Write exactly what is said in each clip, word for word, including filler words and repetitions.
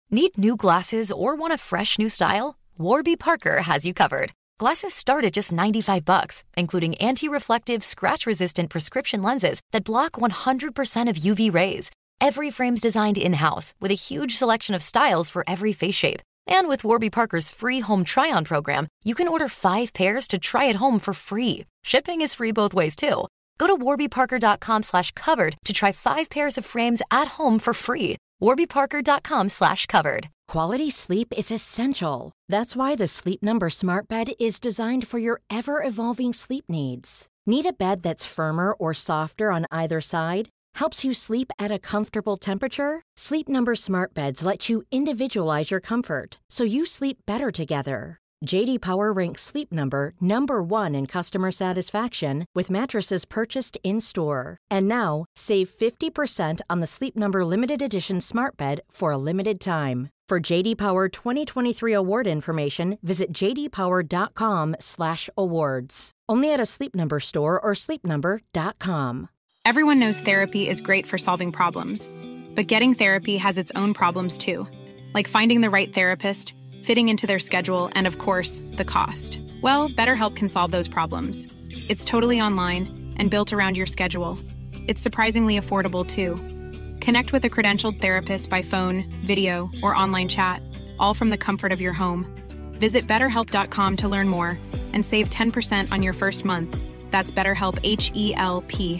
Need new glasses or want a fresh new style? Warby Parker has you covered. Glasses start at just ninety-five bucks, including anti-reflective, scratch-resistant prescription lenses that block one hundred percent of U V rays. Every frame's designed in-house with a huge selection of styles for every face shape. And with Warby Parker's free home try-on program, you can order five pairs to try at home for free. Shipping is free both ways, too. Go to warbyparker.com slash covered to try five pairs of frames at home for free. warbyparker.com slash covered. Quality sleep is essential. That's why the Sleep Number Smart Bed is designed for your ever-evolving sleep needs. Need a bed that's firmer or softer on either side? Helps you sleep at a comfortable temperature? Sleep Number Smart Beds let you individualize your comfort, so you sleep better together. J D Power ranks Sleep Number number one in customer satisfaction with mattresses purchased in-store. And now, save fifty percent on the Sleep Number Limited Edition Smart Bed for a limited time. For J D Power twenty twenty-three award information, visit jdpower.com slash awards. Only at a Sleep Number store or sleep number dot com. Everyone knows therapy is great for solving problems, but getting therapy has its own problems too, like finding the right therapist, fitting into their schedule, and of course, the cost. Well, BetterHelp can solve those problems. It's totally online and built around your schedule. It's surprisingly affordable too. Connect with a credentialed therapist by phone, video, or online chat, all from the comfort of your home. Visit better help dot com to learn more and save ten percent on your first month. That's BetterHelp, H E L P.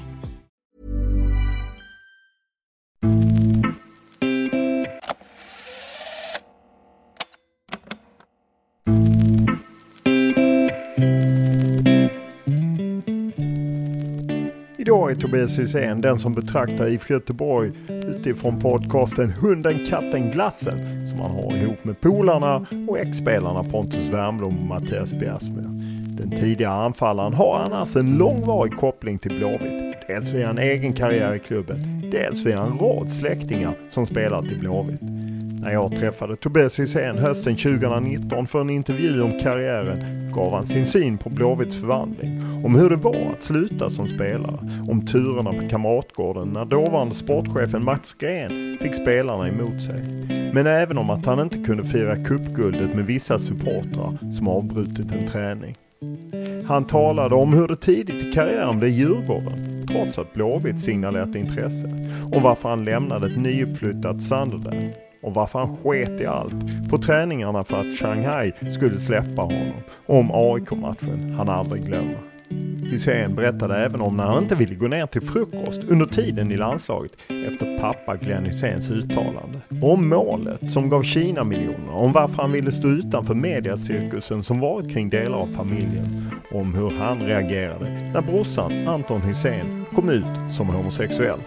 Idag är Tobias Hysén den som betraktar I F K Göteborg utifrån podcasten Hunden, katten, glassen som han har ihop med polarna och ex-spelarna Pontus Wernbloom och Mattias Bjärsmyr. Den tidigare anfallaren har annars en långvarig koppling till Blåvitt, dels via en egen karriär i klubben, dels via en rad släktingar som spelat i Blåvitt. När jag träffade Tobias Hysén hösten tjugonitton för en intervju om karriären gav han sin syn på Blåvitts förvandling, om hur det var att sluta som spelare, om turerna på Kamratgården när dåvarande sportchefen Mats Gren fick spelarna emot sig. Men även om att han inte kunde fira cupguldet med vissa supportrar som avbrutit en träning. Han talade om hur det tidigt i karriären blev Djurgården, trots att Blåvitt signalerat intresse, om varför han lämnade ett nyuppflyttat Sunderland. Och varför han sket i allt på träningarna för att Shanghai skulle släppa honom. Om A I K-matchen han aldrig glömmer. Hysén berättade även om när han inte ville gå ner till frukost under tiden i landslaget efter pappa Glenn Hyséns uttalande. Om målet som gav Kina miljoner. Om varför han ville stå utanför mediacirkusen som varit kring delar av familjen. Om hur han reagerade när brorsan Anton Hysén kom ut som homosexuell.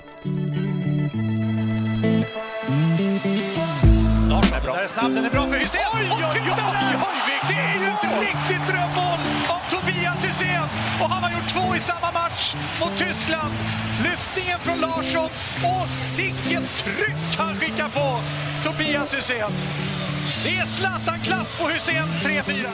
Den är snabb, den är bra för Hysén. Oj, oj, oj, oj, oj, det är ju ett riktigt drömmål av Tobias Hysén. Och han har gjort två i samma match mot Tyskland. Lyftningen från Larsson och sicken tryck han skickar på Tobias Hysén. Det är Zlatan-klass på Hyséns tre fyra.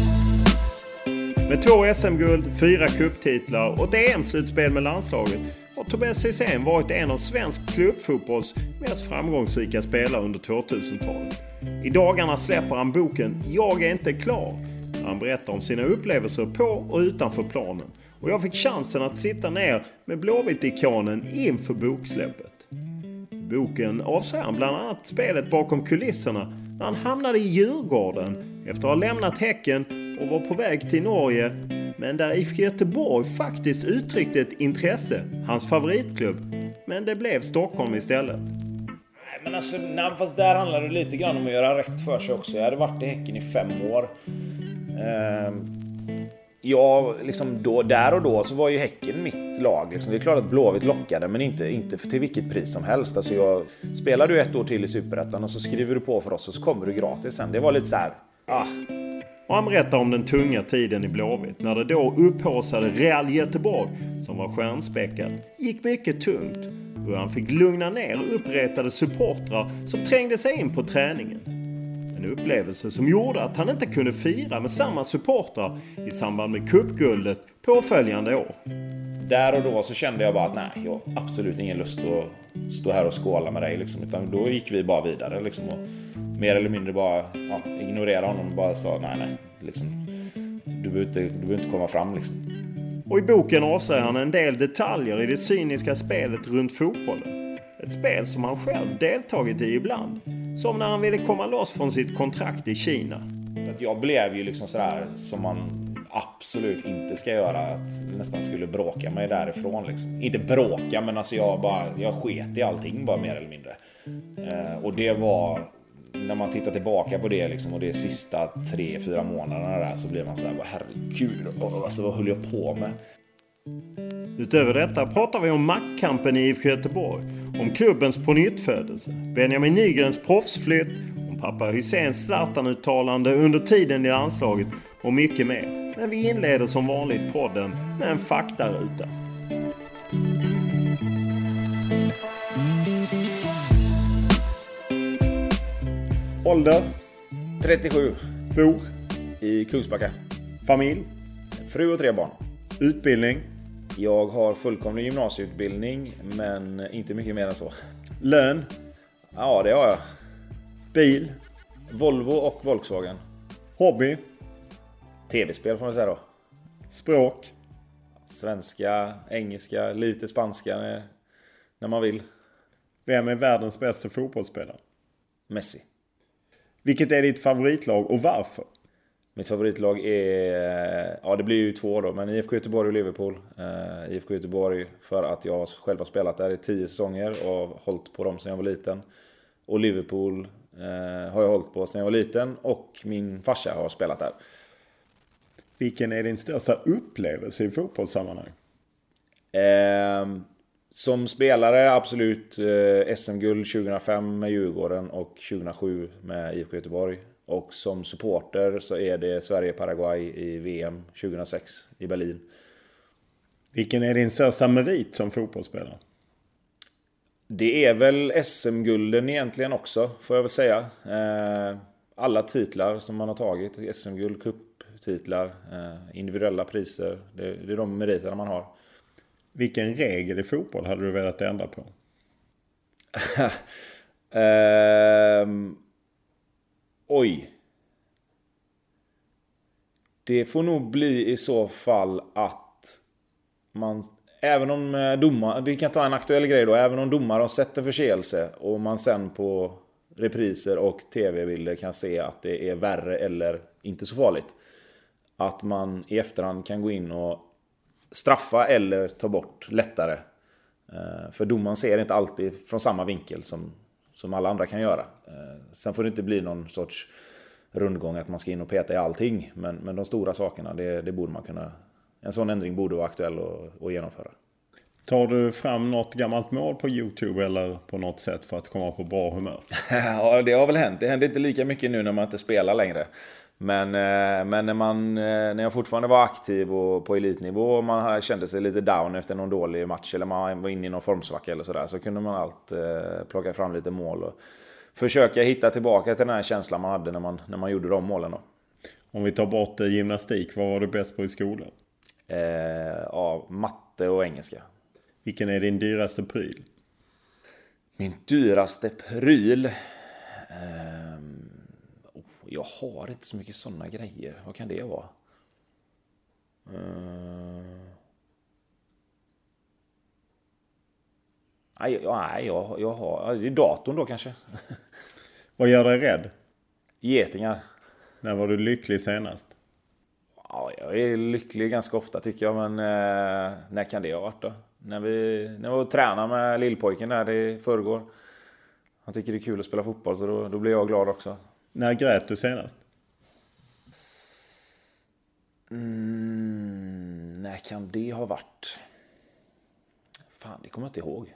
Med två S M-guld, fyra cuptitlar och ett E M-slutspel med landslaget har Tobias Hysén varit en av svensk klubbfotbolls mest framgångsrika spelare under tvåtusentalet. I dagarna släpper han boken Jag är inte klar. Han berättar om sina upplevelser på och utanför planen. Och jag fick chansen att sitta ner med Blåvitt-ikonen inför boksläppet. Boken avslöjar han bland annat spelet bakom kulisserna när han hamnade i Djurgården efter att ha lämnat Häcken och var på väg till Norge, men där I F K Göteborg faktiskt uttryckte ett intresse, hans favoritklubb, men det blev Stockholm istället. Nej, men alltså, nej, fast där handlar det lite grann om att göra rätt för sig också. Jag hade varit i Häcken i fem år. Eh, ja, liksom då, där och då så var ju Häcken mitt lag. Liksom. Det är klart att Blåvitt lockade, men inte, inte till vilket pris som helst. Alltså, jag, spelar du ett år till i Superettan och så skriver du på för oss och så kommer du gratis sen. Det var lite så här, ah... Och han berättar om den tunga tiden i Blåvitt när det då upphaussade Real Göteborg som var stjärnspäckat gick mycket tungt. Hur han fick lugna ner uppretade supportrar som trängde sig in på träningen. En upplevelse som gjorde att han inte kunde fira med samma supportrar i samband med cupguldet påföljande år. Där och då så kände jag bara att nej, jag har absolut ingen lust att stå här och skåla med dig liksom, utan då gick vi bara vidare liksom, och mer eller mindre bara ja, ignorera honom och bara sa nej nej liksom, du behöver inte, du behöver inte komma fram liksom. Och i boken avslöjar han en del detaljer i det cyniska spelet runt fotbollen. Ett spel som han själv deltagit i ibland. Som när han ville komma loss från sitt kontrakt i Kina. Jag blev ju liksom sådär som man absolut inte ska göra. Att nästan skulle bråka mig därifrån liksom. Inte bråka, men alltså jag bara jag sket i allting bara mer eller mindre. Eh, och det var... När man tittar tillbaka på det liksom, och det sista tre, fyra månaderna där, så blir man sådär, herregud, alltså, vad höll jag på med? Utöver detta pratar vi om maktkampen i I F K Göteborg, om klubbens pånyttfödelse, Benjamin Nygrens proffsflytt, om pappa Husseins Zlatan-uttalande under tiden i landslaget och mycket mer. Men vi inleder som vanligt podden med en faktaruta. Ålder? trettiosju. Bor? I Kungsbacka. Familj? Fru och tre barn. Utbildning? Jag har fullkomlig gymnasieutbildning, men inte mycket mer än så. Lön? Ja, det har jag. Bil? Volvo och Volkswagen. Hobby? Tv-spel får man säga då. Språk? Svenska, engelska, lite spanska när, när man vill. Vem är världens bästa fotbollsspelare? Messi. Vilket är ditt favoritlag och varför? Mitt favoritlag är, ja det blir ju två då, men I F K Göteborg och Liverpool. Uh, I F K Göteborg för att jag själv har spelat där i tio säsonger och hållit på dem sedan jag var liten. Och Liverpool uh, har jag hållit på sedan jag var liten, och min farsa har spelat där. Vilken är din största upplevelse i fotbollssammanhang? Uh, som spelare absolut uh, S M-guld tjugohundrafem med Djurgården och tjugohundrasju med I F K Göteborg. Och som supporter så är det Sverige-Paraguay i V M tjugohundrasex i Berlin. Vilken är din största merit som fotbollsspelare? Det är väl S M-gulden egentligen också, får jag väl säga. Alla titlar som man har tagit, S M-guld, cuptitlar, individuella priser. Det är de meriterna man har. Vilken regel i fotboll hade du velat ändra på? Ehm... Oj. Det får nog bli i så fall att man, även om domar, vi kan ta en aktuell grej då, även om domar har sett en förseelse och man sen på repriser och tv-bilder kan se att det är värre eller inte så farligt, att man i efterhand kan gå in och straffa eller ta bort lättare. För domaren ser inte alltid från samma vinkel som som alla andra kan göra. Sen får det inte bli någon sorts rundgång att man ska in och peta i allting. Men, men de stora sakerna, det, det borde man kunna... En sån ändring borde vara aktuell att, att genomföra. Tar du fram något gammalt mål på YouTube eller på något sätt för att komma på bra humör? Ja, det har väl hänt. Det händer inte lika mycket nu när man inte spelar längre. Men, men när, man, när jag fortfarande var aktiv och på elitnivå och man kände sig lite down efter någon dålig match eller man var inne i någon formsvacka eller sådär, så kunde man allt eh, plocka fram lite mål och försöka hitta tillbaka till den här känslan man hade när man, när man gjorde de målen då. Om vi tar bort eh, gymnastik, vad var du bäst på i skolan? Eh, ja, matte och engelska. Vilken är din dyraste pryl? Min dyraste pryl... Eh, Jag har inte så mycket sådana grejer. Vad kan det vara? Uh... Nej, nej jag, jag har... Det är datorn då kanske. Vad gör dig rädd? Getingar. När var du lycklig senast? Ja, jag är lycklig ganska ofta tycker jag. Men eh, när kan det ha varit då? När vi, när vi var och tränade med lillpojken där i förrgår. Han tycker det är kul att spela fotboll, så då, då blir jag glad också. När grät du senast? Mm, när kan det ha varit? Fan, det kommer jag inte ihåg.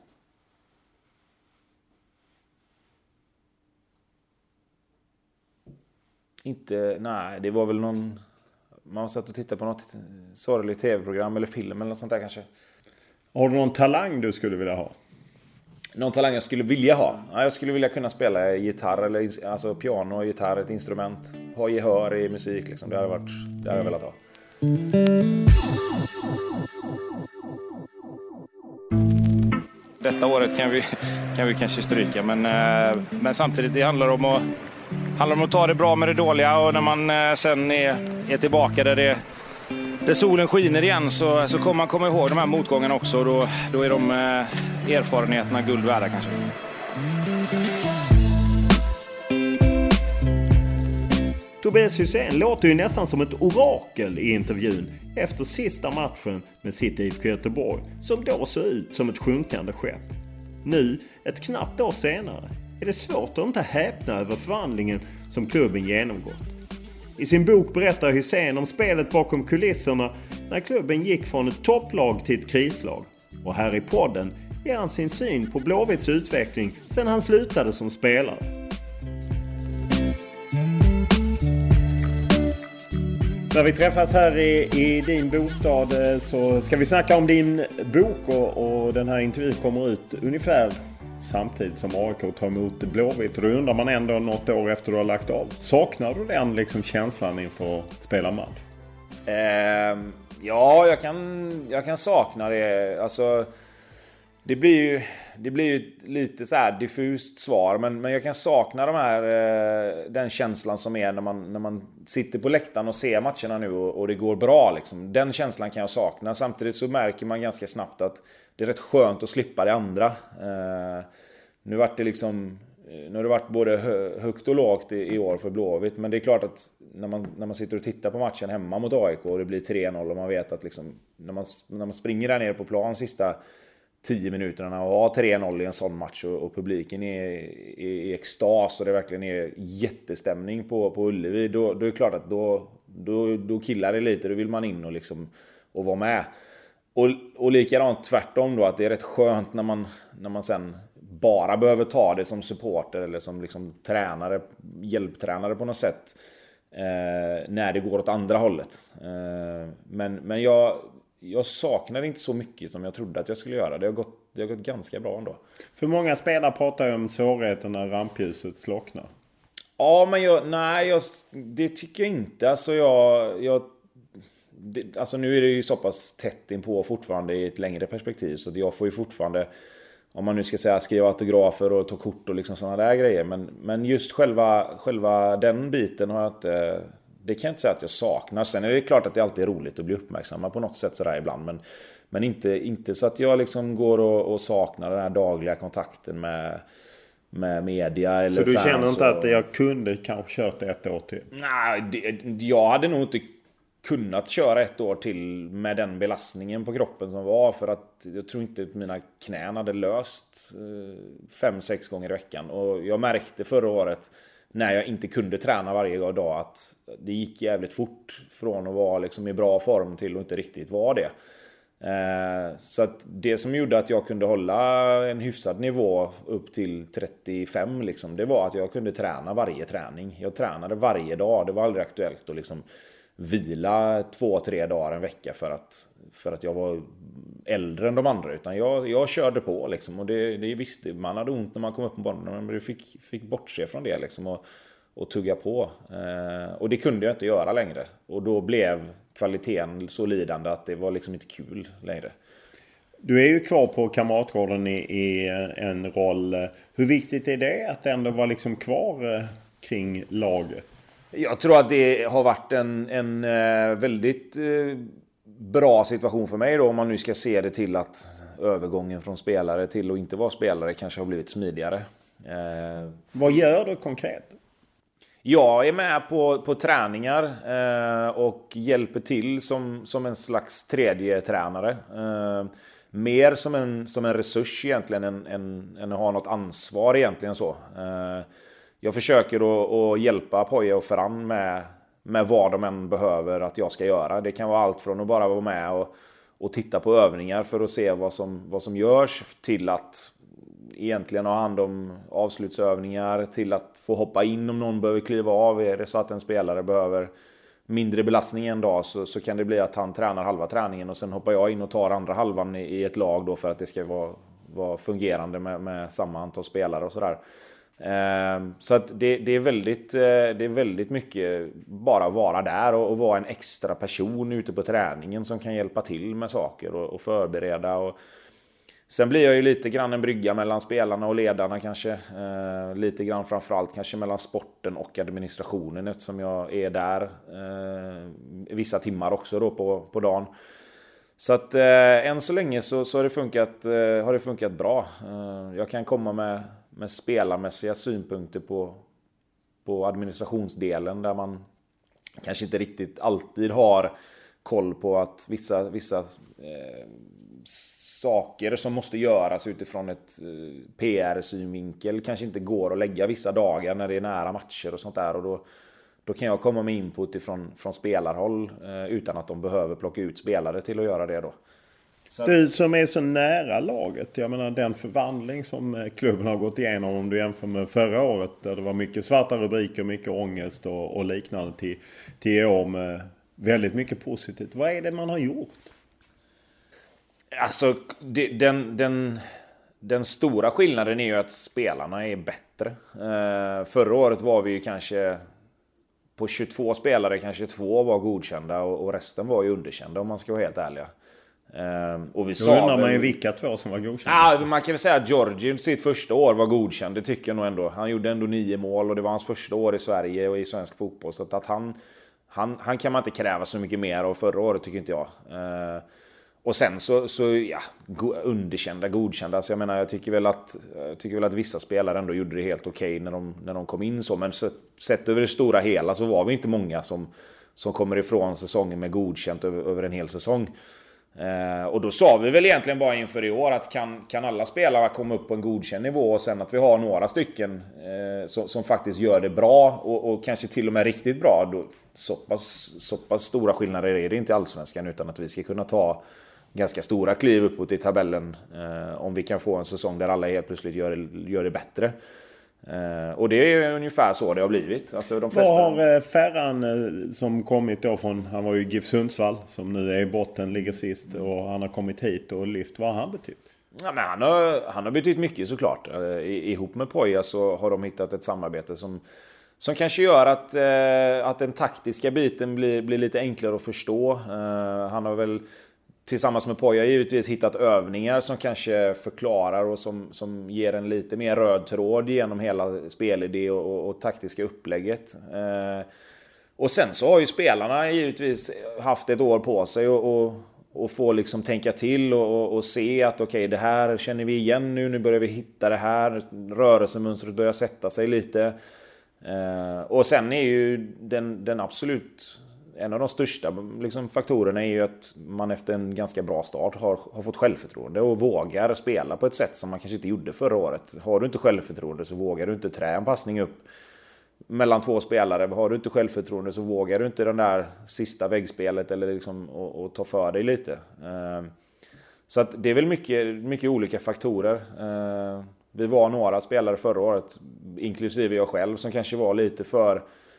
Inte, nej, det var väl någon... Man satt och tittade på något sorgligt tv-program eller film eller något sånt där kanske. Har du någon talang du skulle vilja ha? Någon talang jag skulle vilja ha? Ja, jag skulle vilja kunna spela gitarr eller alltså piano och gitarr, ett instrument. Ha gehör i musik liksom. Det hade varit, det hade jag velat ha. Detta detta året kan vi, kan vi kanske stryka. Men, men samtidigt, det handlar om att, handlar om att ta det bra med det dåliga. Och när man sen är, är tillbaka där, det, där solen skiner igen så, så kommer man komma ihåg de här motgångarna också. Och då, då är de erfarenheterna guld värda kanske. Tobias Hysén låter ju nästan som ett orakel i intervjun efter sista matchen med sitt I F K Göteborg, som då såg ut som ett sjunkande skepp. Nu, ett knappt år senare, är det svårt att inte häpna över förvandlingen som klubben genomgått. I sin bok berättar Hysén om spelet bakom kulisserna när klubben gick från ett topplag till ett krislag. Och här i podden ger han sin syn på Blåvitts utveckling sedan han slutade som spelare. När vi träffas här i, i din bostad så ska vi snacka om din bok och, och den här intervjun kommer ut ungefär samtidigt som A I K tar emot Blåvitt. Då undrar man ändå något år efter du har lagt av. Saknar du den liksom känslan inför att spela match? Eh, ja, jag kan, jag kan sakna det. Alltså, det blir ju, det blir ju ett lite så här diffust svar, men, men jag kan sakna de här, eh, den känslan som är när man, när man sitter på läktaren och ser matcherna nu och, och det går bra. Liksom. Den känslan kan jag sakna. Samtidigt så märker man ganska snabbt att det är rätt skönt att slippa det andra. Eh, nu, vart det liksom, nu har det varit både högt och lågt i, i år för Blåvitt, men det är klart att när man, när man sitter och tittar på matchen hemma mot A I K och det blir tre noll och man vet att liksom, när, man, när man springer där nere på plan sista tio minuterna och har tre noll i en sån match och, och publiken är i extas och det verkligen är jättestämning på, på Ullevi, då, då är det klart att då, då, då killar det lite, då vill man in och, liksom, och vara med. Och, och likadant tvärtom då, att det är rätt skönt när man, när man sen bara behöver ta det som supporter eller som liksom tränare, hjälptränare på något sätt, eh, när det går åt andra hållet. Eh, men, men jag Jag saknar inte så mycket som jag trodde att jag skulle göra. Det har gått, det har gått ganska bra ändå. För många spelare pratar ju om svårigheten när rampljuset slocknar. Ja, men jag, nej, jag, det tycker jag inte. Alltså, jag, jag, det, alltså nu är det ju så pass tätt in på fortfarande i ett längre perspektiv. Så jag får ju fortfarande, om man nu ska säga, skriva autografer och ta kort och liksom sådana där grejer. Men, men just själva, själva den biten har jag inte... Det kan jag inte säga att jag saknar. Sen är det klart att det alltid är roligt att bli uppmärksammad på något sätt sådär ibland. Men, men inte, inte så att jag liksom går och, och saknar den här dagliga kontakten med, med media eller så du fans. Känner inte och... att jag kunde kanske kört ett år till? Nej, det, jag hade nog inte kunnat köra ett år till med den belastningen på kroppen som var. För att jag tror inte att mina knän hade löst fem, sex gånger i veckan. Och jag märkte förra året, när jag inte kunde träna varje dag, att det gick jävligt fort från att vara liksom i bra form till att inte riktigt vara det. Eh, så att det som gjorde att jag kunde hålla en hyfsad nivå upp till trettiofem, liksom, det var att jag kunde träna varje träning. Jag tränade varje dag. Det var aldrig aktuellt att liksom vila två, tre dagar en vecka för att, för att jag var äldre än de andra, utan jag, jag körde på liksom, och det, det visste man hade ont när man kom upp på banan, men du fick, fick bortse från det liksom, och, och tugga på, eh, och det kunde jag inte göra längre, och då blev kvaliteten så lidande att det var liksom inte kul längre. Du är ju kvar på Kamratgården i, i en roll. Hur viktigt är det att ändå vara liksom kvar eh, kring laget? Jag tror att det har varit en, en eh, väldigt eh, bra situation för mig då, om man nu ska se det till att övergången från spelare till att inte vara spelare kanske har blivit smidigare. Eh, Vad gör du konkret? Jag är med på, på träningar eh, och hjälper till som, som en slags tredje tränare. Eh, mer som en, som en resurs egentligen än, än, än att ha något ansvar egentligen så. Eh, jag försöker att, att hjälpa Poja och Ferran med, med vad de än behöver att jag ska göra. Det kan vara allt från att bara vara med och, och titta på övningar för att se vad som, vad som görs, till att egentligen ha hand om avslutsövningar, till att få hoppa in om någon behöver kliva av. Är det så att en spelare behöver mindre belastning en dag, så, så kan det bli att han tränar halva träningen och sen hoppar jag in och tar andra halvan i, i ett lag då, för att det ska vara, vara fungerande med, med samma antal spelare och sådär. Eh, så att det, det, är väldigt, eh, det är väldigt mycket bara vara där och, och vara en extra person ute på träningen som kan hjälpa till med saker och, och förbereda och Sen blir jag ju lite grann en brygga mellan spelarna och ledarna kanske. Eh, lite grann framförallt kanske mellan sporten och administrationen, eftersom jag är där eh, vissa timmar också då på, på dagen. Så att eh, än så länge så, så har, det funkat, eh, har det funkat bra. Eh, jag kan komma med, med spelarmässiga synpunkter på, på administrationsdelen, där man kanske inte riktigt alltid har koll på att vissa, vissa eh, saker som måste göras utifrån ett eh, P R-synvinkel kanske inte går att lägga vissa dagar när det är nära matcher och sånt där. Och då, då kan jag komma med input ifrån, från spelarhåll eh, utan att de behöver plocka ut spelare till att göra det då. Så. Du som är så nära laget, jag menar den förvandling som klubben har gått igenom, om du jämför med förra året där det var mycket svarta rubriker, mycket ångest och, och liknande, till, till i år med väldigt mycket positivt. Vad är det man har gjort? Alltså det, den, den, den stora skillnaden är ju att spelarna är bättre. Eh, förra året var vi ju kanske på tjugotvå spelare, kanske två var godkända och, och resten var ju underkända, om man ska vara helt ärliga. Uh, och vi Då sa undrar man ju vilka två som var godkända. Ja, man kan väl säga att Georgi sitt första år var godkänd. Det tycker jag nog ändå. Han gjorde ändå nio mål och det var hans första år i Sverige och i svensk fotboll. Så att han, han, han kan man inte kräva så mycket mer av förra året, tycker inte jag. uh, Och sen så, så ja, underkända, godkända. Så jag menar, jag tycker väl att, jag tycker väl att vissa spelare ändå gjorde det helt okej när de, när de kom in så. Men sett över det stora hela så var vi inte många som, som kommer ifrån säsongen med godkänt över, över en hel säsong. Eh, och då sa vi väl egentligen bara inför i år att kan, kan alla spelare komma upp på en godkänd nivå, och sen att vi har några stycken eh, som, som faktiskt gör det bra och, och kanske till och med riktigt bra, då, så, pass, så pass stora skillnader är det inte i Allsvenskan, utan att vi ska kunna ta ganska stora kliv uppåt i tabellen eh, om vi kan få en säsong där alla helt plötsligt gör det, gör det bättre. Uh, och det är ungefär så det har blivit. Alltså, de flesta... Vad har uh, Ferran uh, som kommit då från, han var ju GIF Sundsvall som nu är i botten, ligger sist, och han har kommit hit och lyft, vad har han betytt? Ja, men han, har, han har betytt mycket såklart. Uh, ihop med Poja så har de hittat ett samarbete som, som kanske gör att, uh, att den taktiska biten blir, blir lite enklare att förstå. Uh, han har väl tillsammans med Poja givetvis hittat övningar som kanske förklarar och som, som ger en lite mer röd tråd genom hela spelidé och, och, och taktiska upplägget. Eh, och sen så har ju spelarna givetvis haft ett år på sig och, och, och få liksom tänka till och, och, och se att okej, okay, det här känner vi igen nu, nu börjar vi hitta det här, rörelsemönstret börjar sätta sig lite. Eh, och sen är ju den, den absolut... En av de största liksom, faktorerna är ju att man efter en ganska bra start har, har fått självförtroende och vågar spela på ett sätt som man kanske inte gjorde förra året. Har du inte självförtroende så vågar du inte trä en passning upp mellan två spelare. Har du inte självförtroende så vågar du inte den där sista väggspelet eller liksom, och, och ta för dig lite. Uh, så att det är väl mycket, mycket olika faktorer. Uh, vi var några spelare förra året, inklusive jag själv, som kanske var lite för...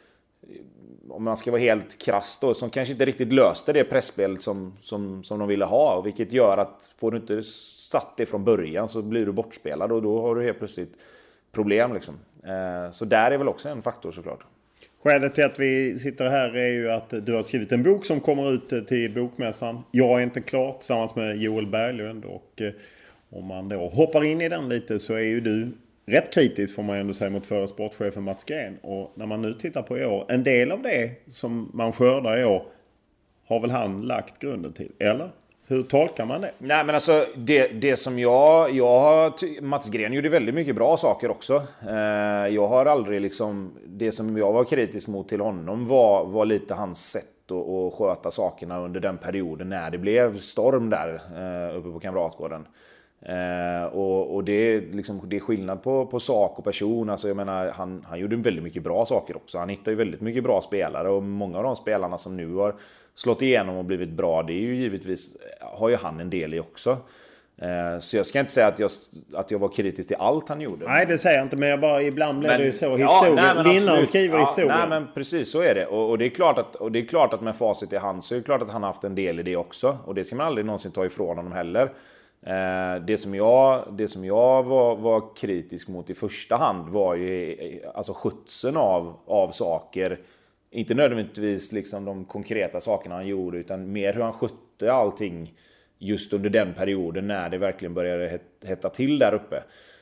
om man ska vara helt krass då, som kanske inte riktigt löste det pressspelet som, som, som de ville ha, vilket gör att får du inte satt det från början så blir du bortspelad och då har du helt plötsligt problem liksom. Eh, så där är väl också en faktor såklart. Skälet till att vi sitter här är ju att du har skrivit en bok som kommer ut till bokmässan. Jag är inte klar, tillsammans med Joel Berglund, och eh, om man då hoppar in i den lite så är ju du rätt kritisk, får man ändå säga, mot förre sportchefen Mats Gren. Och när man nu tittar på i år, en del av det som man skördar i år har väl han lagt grunden till, eller? Hur tolkar man det? Nej, men alltså det, det som jag, jag har, Mats Gren gjorde väldigt mycket bra saker också. Eh, jag har aldrig liksom, det som jag var kritisk mot till honom var, var lite hans sätt att, att sköta sakerna under den perioden när det blev storm där eh, uppe på Kamratgården. Uh, och, och det, är liksom, det är skillnad på, på sak och person. Alltså, jag menar, han, han gjorde väldigt mycket bra saker också. Han hittade ju väldigt mycket bra spelare, och många av de spelarna som nu har slått igenom och blivit bra, det är ju givetvis, har ju han en del i också. Uh, så jag ska inte säga att jag, att jag var kritisk till allt han gjorde. Nej, det säger jag inte, men jag bara, ibland blir men, det ju så. Ja, historien, vinnaren skriver ja, historien. Nej, men precis så är det. Och, och, det är klart att, och det är klart att med facit i hand så är det klart att han har haft en del i det också. Och det ska man aldrig någonsin ta ifrån honom heller. Det som jag, det som jag var, var kritisk mot i första hand var ju alltså skötseln av, av saker. Inte nödvändigtvis liksom de konkreta sakerna han gjorde, utan mer hur han skötte allting just under den perioden när det verkligen började hetta till där uppe.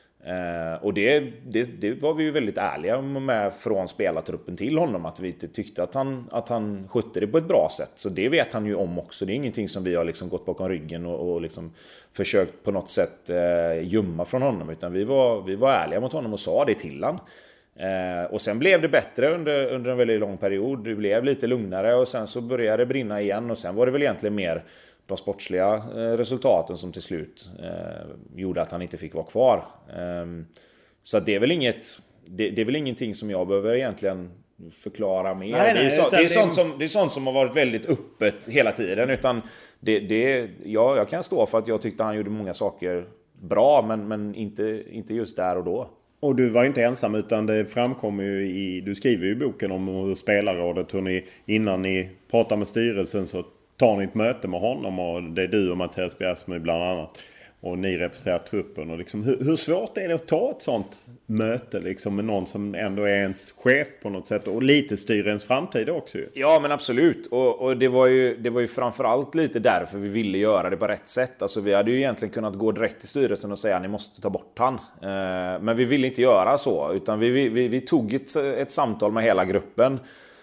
Eh, och det, det, det var vi ju väldigt ärliga med från spelartruppen till honom, att vi inte tyckte att han, att han skötte det på ett bra sätt. Så det vet han ju om också. Det är ingenting som vi har liksom gått bakom ryggen och, och liksom försökt på något sätt eh, gömma från honom, utan vi var, vi var ärliga mot honom och sa det till han. Eh, och sen blev det bättre under, under en väldigt lång period. Det blev lite lugnare och sen så började det brinna igen, och sen var det väl egentligen mer de sportsliga eh, resultaten som till slut eh, gjorde att han inte fick vara kvar. Eh, så det är väl inget det, det är väl ingenting som jag behöver egentligen förklara mer. Nej, nej, det, är så, det, är sånt som, det är sånt som har varit väldigt öppet hela tiden, utan det, det, ja, jag kan stå för att jag tyckte han gjorde många saker bra, men, men inte, inte just där och då. Och du var inte ensam, utan det framkommer ju i, du skriver ju i boken om hur spelarrådet, hur ni, innan ni pratar med styrelsen så tar ni ett möte med honom, och det är du och Mattias Bjärsmyr bland annat, och ni representerar truppen. Och liksom, hur, hur svårt är det att ta ett sånt möte liksom, med någon som ändå är ens chef på något sätt och lite styr ens framtid också? Ja, men absolut. Och, och det, var ju, det var ju framförallt lite därför vi ville göra det på rätt sätt. Alltså, vi hade ju egentligen kunnat gå direkt till styrelsen och säga att ni måste ta bort han. Eh, men vi ville inte göra så, utan vi, vi, vi tog ett, ett samtal med hela gruppen.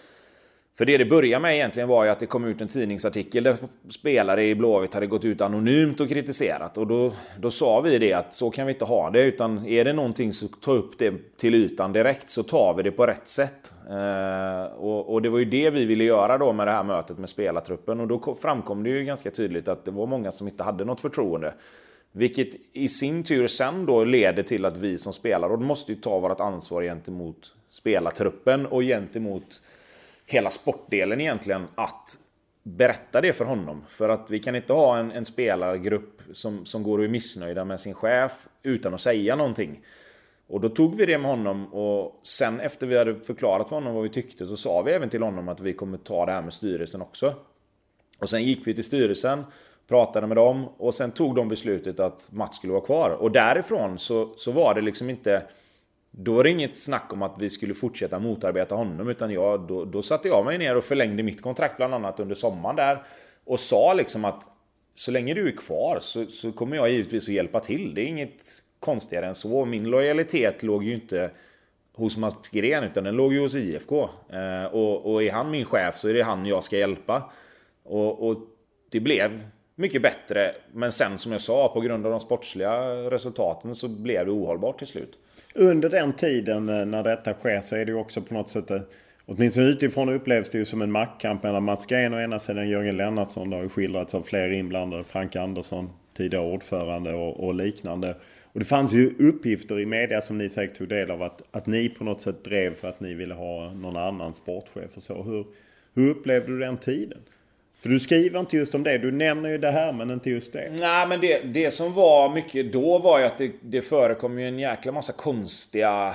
För det det började med egentligen var ju att det kom ut en tidningsartikel där spelare i Blåvitt hade gått ut anonymt och kritiserat. Och då, då sa vi det att så kan vi inte ha det, utan är det någonting så ta upp det till ytan direkt, så tar vi det på rätt sätt. Eh, och, och det var ju det vi ville göra då med det här mötet med spelartruppen. Och då framkom det ju ganska tydligt att det var många som inte hade något förtroende. Vilket i sin tur sen då leder till att vi som spelare måste ju ta vårt ansvar gentemot spelartruppen och gentemot hela sportdelen egentligen, att berätta det för honom. För att vi kan inte ha en, en spelargrupp som, som går och är missnöjda med sin chef utan att säga någonting. Och då tog vi det med honom, och sen efter vi hade förklarat för honom vad vi tyckte, så sa vi även till honom att vi kommer ta det här med styrelsen också. Och sen gick vi till styrelsen, pratade med dem, och sen tog de beslutet att Mats skulle vara kvar. Och därifrån så, så var det liksom inte... Då var det inget snack om att vi skulle fortsätta motarbeta honom, utan jag, då, då satte jag mig ner och förlängde mitt kontrakt bland annat under sommaren där, och sa liksom att så länge du är kvar så, så kommer jag givetvis att hjälpa till. Det är inget konstigare än så. Min lojalitet låg ju inte hos Mats Gren, utan den låg ju hos I F K. Eh, och, och är han min chef så är det han jag ska hjälpa. Och, och det blev mycket bättre, men sen som jag sa, på grund av de sportsliga resultaten så blev det ohållbart till slut. Under den tiden när detta sker så är det ju också på något sätt, åtminstone utifrån upplevs det ju som en maktkamp mellan Mats Gren och ena sidan Jörgen Lennartsson. Det har ju skildrats av fler inblandade, Frank Andersson, tidigare ordförande och, och liknande. Och det fanns ju uppgifter i media som ni säkert tog del av att, att ni på något sätt drev för att ni ville ha någon annan sportchef och så. Hur, hur upplevde du den tiden? För du skriver inte just om det. Du nämner ju det här, men inte just det. Nej, men det, det som var mycket då var ju att det, det förekom ju en jäkla massa konstiga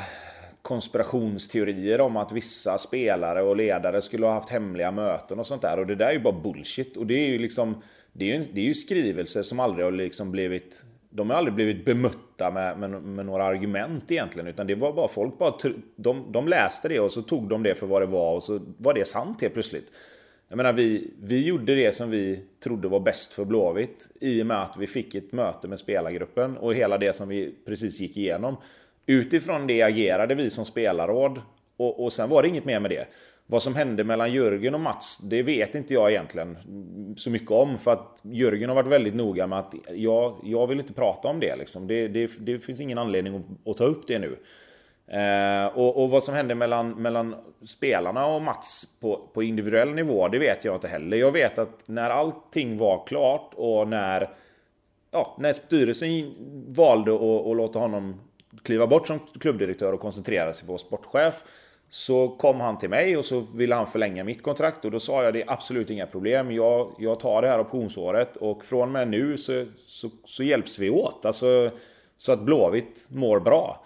konspirationsteorier om att vissa spelare och ledare skulle ha haft hemliga möten och sånt där. Och det där är ju bara bullshit. Och det är ju liksom, det är ju, det är ju skrivelser som aldrig har liksom blivit... De har aldrig blivit bemötta med, med, med några argument egentligen, utan det var bara folk bara... De, de läste det och så tog de det för vad det var, och så var det sant helt plötsligt. Jag menar, vi, vi gjorde det som vi trodde var bäst för Blåvitt i och med att vi fick ett möte med spelargruppen och hela det som vi precis gick igenom. Utifrån det agerade vi som spelarråd, och, och sen var det inget mer med det. Vad som hände mellan Jörgen och Mats, det vet inte jag egentligen så mycket om, för att Jörgen har varit väldigt noga med att jag, jag vill inte prata om det. Liksom. Det, det, det finns ingen anledning att, att ta upp det nu. Eh, och, och vad som hände mellan, mellan spelarna och Mats på, på individuell nivå, det vet jag inte heller. Jag vet att när allting var klart och när, ja, när styrelsen valde att, att låta honom kliva bort som klubbdirektör och koncentrera sig på sportchef, så kom han till mig och så ville han förlänga mitt kontrakt, och då sa jag det är absolut inga problem, jag, jag tar det här optionsåret, och från och med nu så, så, så hjälps vi åt, alltså, så att Blåvitt mår bra.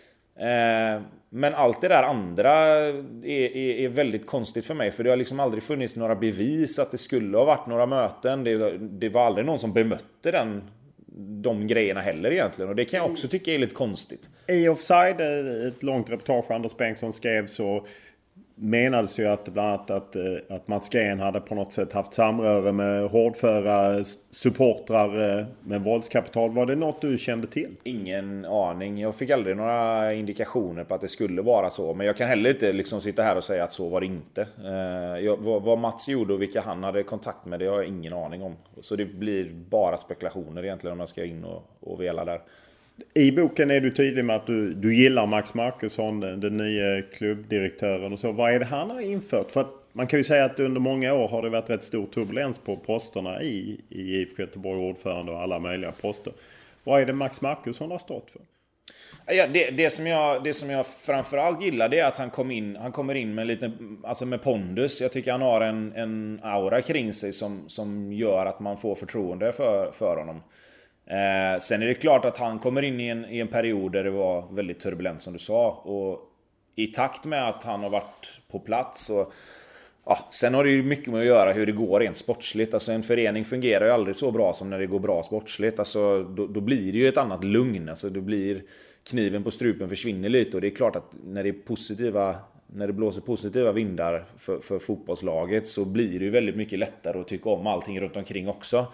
Eh, men allt det där andra är, är, är väldigt konstigt för mig, för det har liksom aldrig funnits några bevis att det skulle ha varit några möten. Det, det var aldrig någon som bemötte den, de grejerna heller egentligen, och det kan jag också tycka är lite konstigt. I Offside, ett långt reportage Anders Bengtsson skrev, så menades ju att bland annat att, att Mats Green hade på något sätt haft samröre med hårdföra supportrar med våldskapital. Var det något du kände till? Ingen aning. Jag fick aldrig några indikationer på att det skulle vara så. Men jag kan heller inte liksom sitta här och säga att så var det inte. Jag, vad Mats gjorde och vilka han hade kontakt med, det har jag ingen aning om. Så det blir bara spekulationer egentligen om jag ska in och, och vela där. I boken är du tydlig med att du, du gillar Max Markusson, den, den nya klubbdirektören och så. Vad är det han har infört? För att man kan ju säga att under många år har det varit rätt stor turbulens på posterna i, i I F K Göteborg, ordförande och alla möjliga poster. Vad är det Max Markusson har stått för? Ja, det, det, som jag, det som jag framförallt gillar, det är att han, kom in, han kommer in med lite, alltså med pondus. Jag tycker han har en, en aura kring sig som, som gör att man får förtroende för, för honom. Eh, sen är det klart att han kommer in i en, i en period där det var väldigt turbulent som du sa. Och i takt med att han har varit på plats och, ja, sen har det ju mycket med att göra hur det går rent sportsligt. Alltså en förening fungerar ju aldrig så bra som när det går bra sportsligt. Alltså då, då blir det ju ett annat lugn. Alltså då blir kniven på strupen försvinner lite. Och det är klart att när det är positiva, när det blåser positiva vindar för, för fotbollslaget, så blir det ju väldigt mycket lättare att tycka om allting runt omkring också.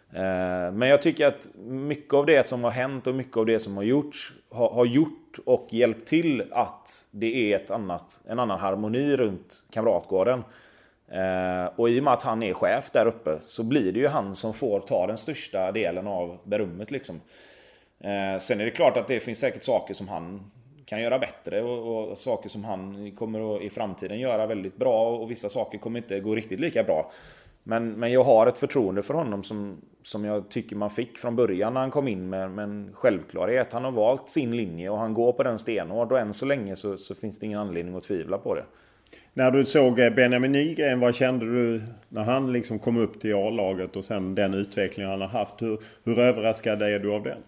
Men jag tycker att mycket av det som har hänt och mycket av det som har gjorts har, har gjort och hjälpt till att det är ett annat, en annan harmoni runt Kamratgården. Och i och med att han är chef där uppe, så blir det ju han som får ta den största delen av berömmet liksom. Sen är det klart att det finns säkert saker som han kan göra bättre och, och saker som han kommer att i framtiden göra väldigt bra, och vissa saker kommer inte gå riktigt lika bra. Men, men jag har ett förtroende för honom som, som jag tycker man fick från början när han kom in med, med en självklarhet. Han har valt sin linje och han går på den stenhård, och än så länge så, så finns det ingen anledning att tvivla på det. När du såg Benjamin Nygren, vad kände du när han liksom kom upp till A-laget och sen den utveckling han har haft? Hur, hur överraskad är du av den?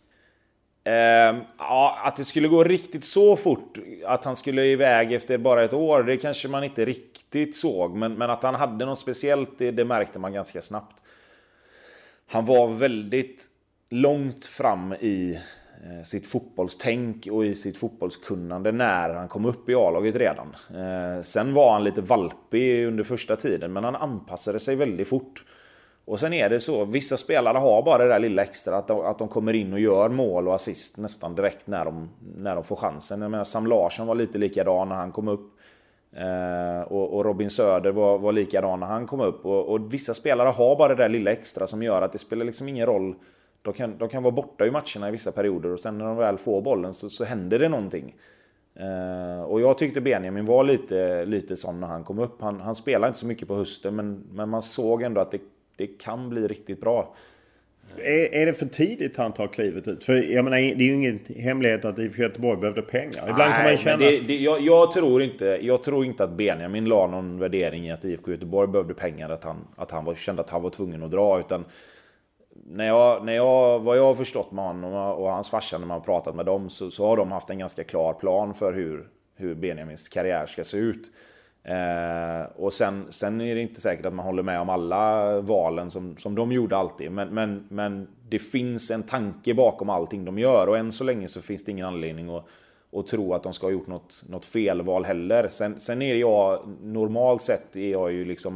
Uh, ja, att det skulle gå riktigt så fort, att han skulle iväg efter bara ett år, det kanske man inte riktigt såg, men, men att han hade något speciellt, det, det märkte man ganska snabbt. Han var väldigt långt fram i eh, sitt fotbollstänk och i sitt fotbollskunnande när han kom upp i A-laget redan. Eh, sen var han lite valpig under första tiden, men han anpassade sig väldigt fort. Och sen är det så, vissa spelare har bara det där lilla extra, att de, att de kommer in och gör mål och assist nästan direkt när de, när de får chansen. Jag menar, Sam Larsson var lite likadan när han kom upp. Eh, och, och Robin Söder var, var likadan när han kom upp. Och, och vissa spelare har bara det där lilla extra som gör att det spelar liksom ingen roll. De kan, de kan vara borta i matcherna i vissa perioder, och sen när de väl får bollen så, så händer det någonting. Uh, och jag tyckte Benjamin var lite, lite sån när han kom upp. Han, han spelade inte så mycket på hösten, men, men man såg ändå att det, det kan bli riktigt bra. Är, är det för tidigt han tar klivet ut? För jag menar, det är ju ingen hemlighet att I F K Göteborg behövde pengar. Ibland Nej, kan man känna... det, det, jag, jag, tror inte, jag tror inte att Benjamin la någon värdering i att I F K Göteborg behövde pengar, att han, att han var, kände att han var tvungen att dra, utan när jag, när jag, vad jag har förstått med honom och hans farsa när man har pratat med dem, så, så har de haft en ganska klar plan för hur, hur Benjamins karriär ska se ut. Eh, och sen, sen är det inte säkert att man håller med om alla valen som, som de gjorde alltid, men, men, men det finns en tanke bakom allting de gör, och än så länge så finns det ingen anledning att, att tro att de ska ha gjort något, något felval heller. Sen, sen är jag, normalt sett är jag ju liksom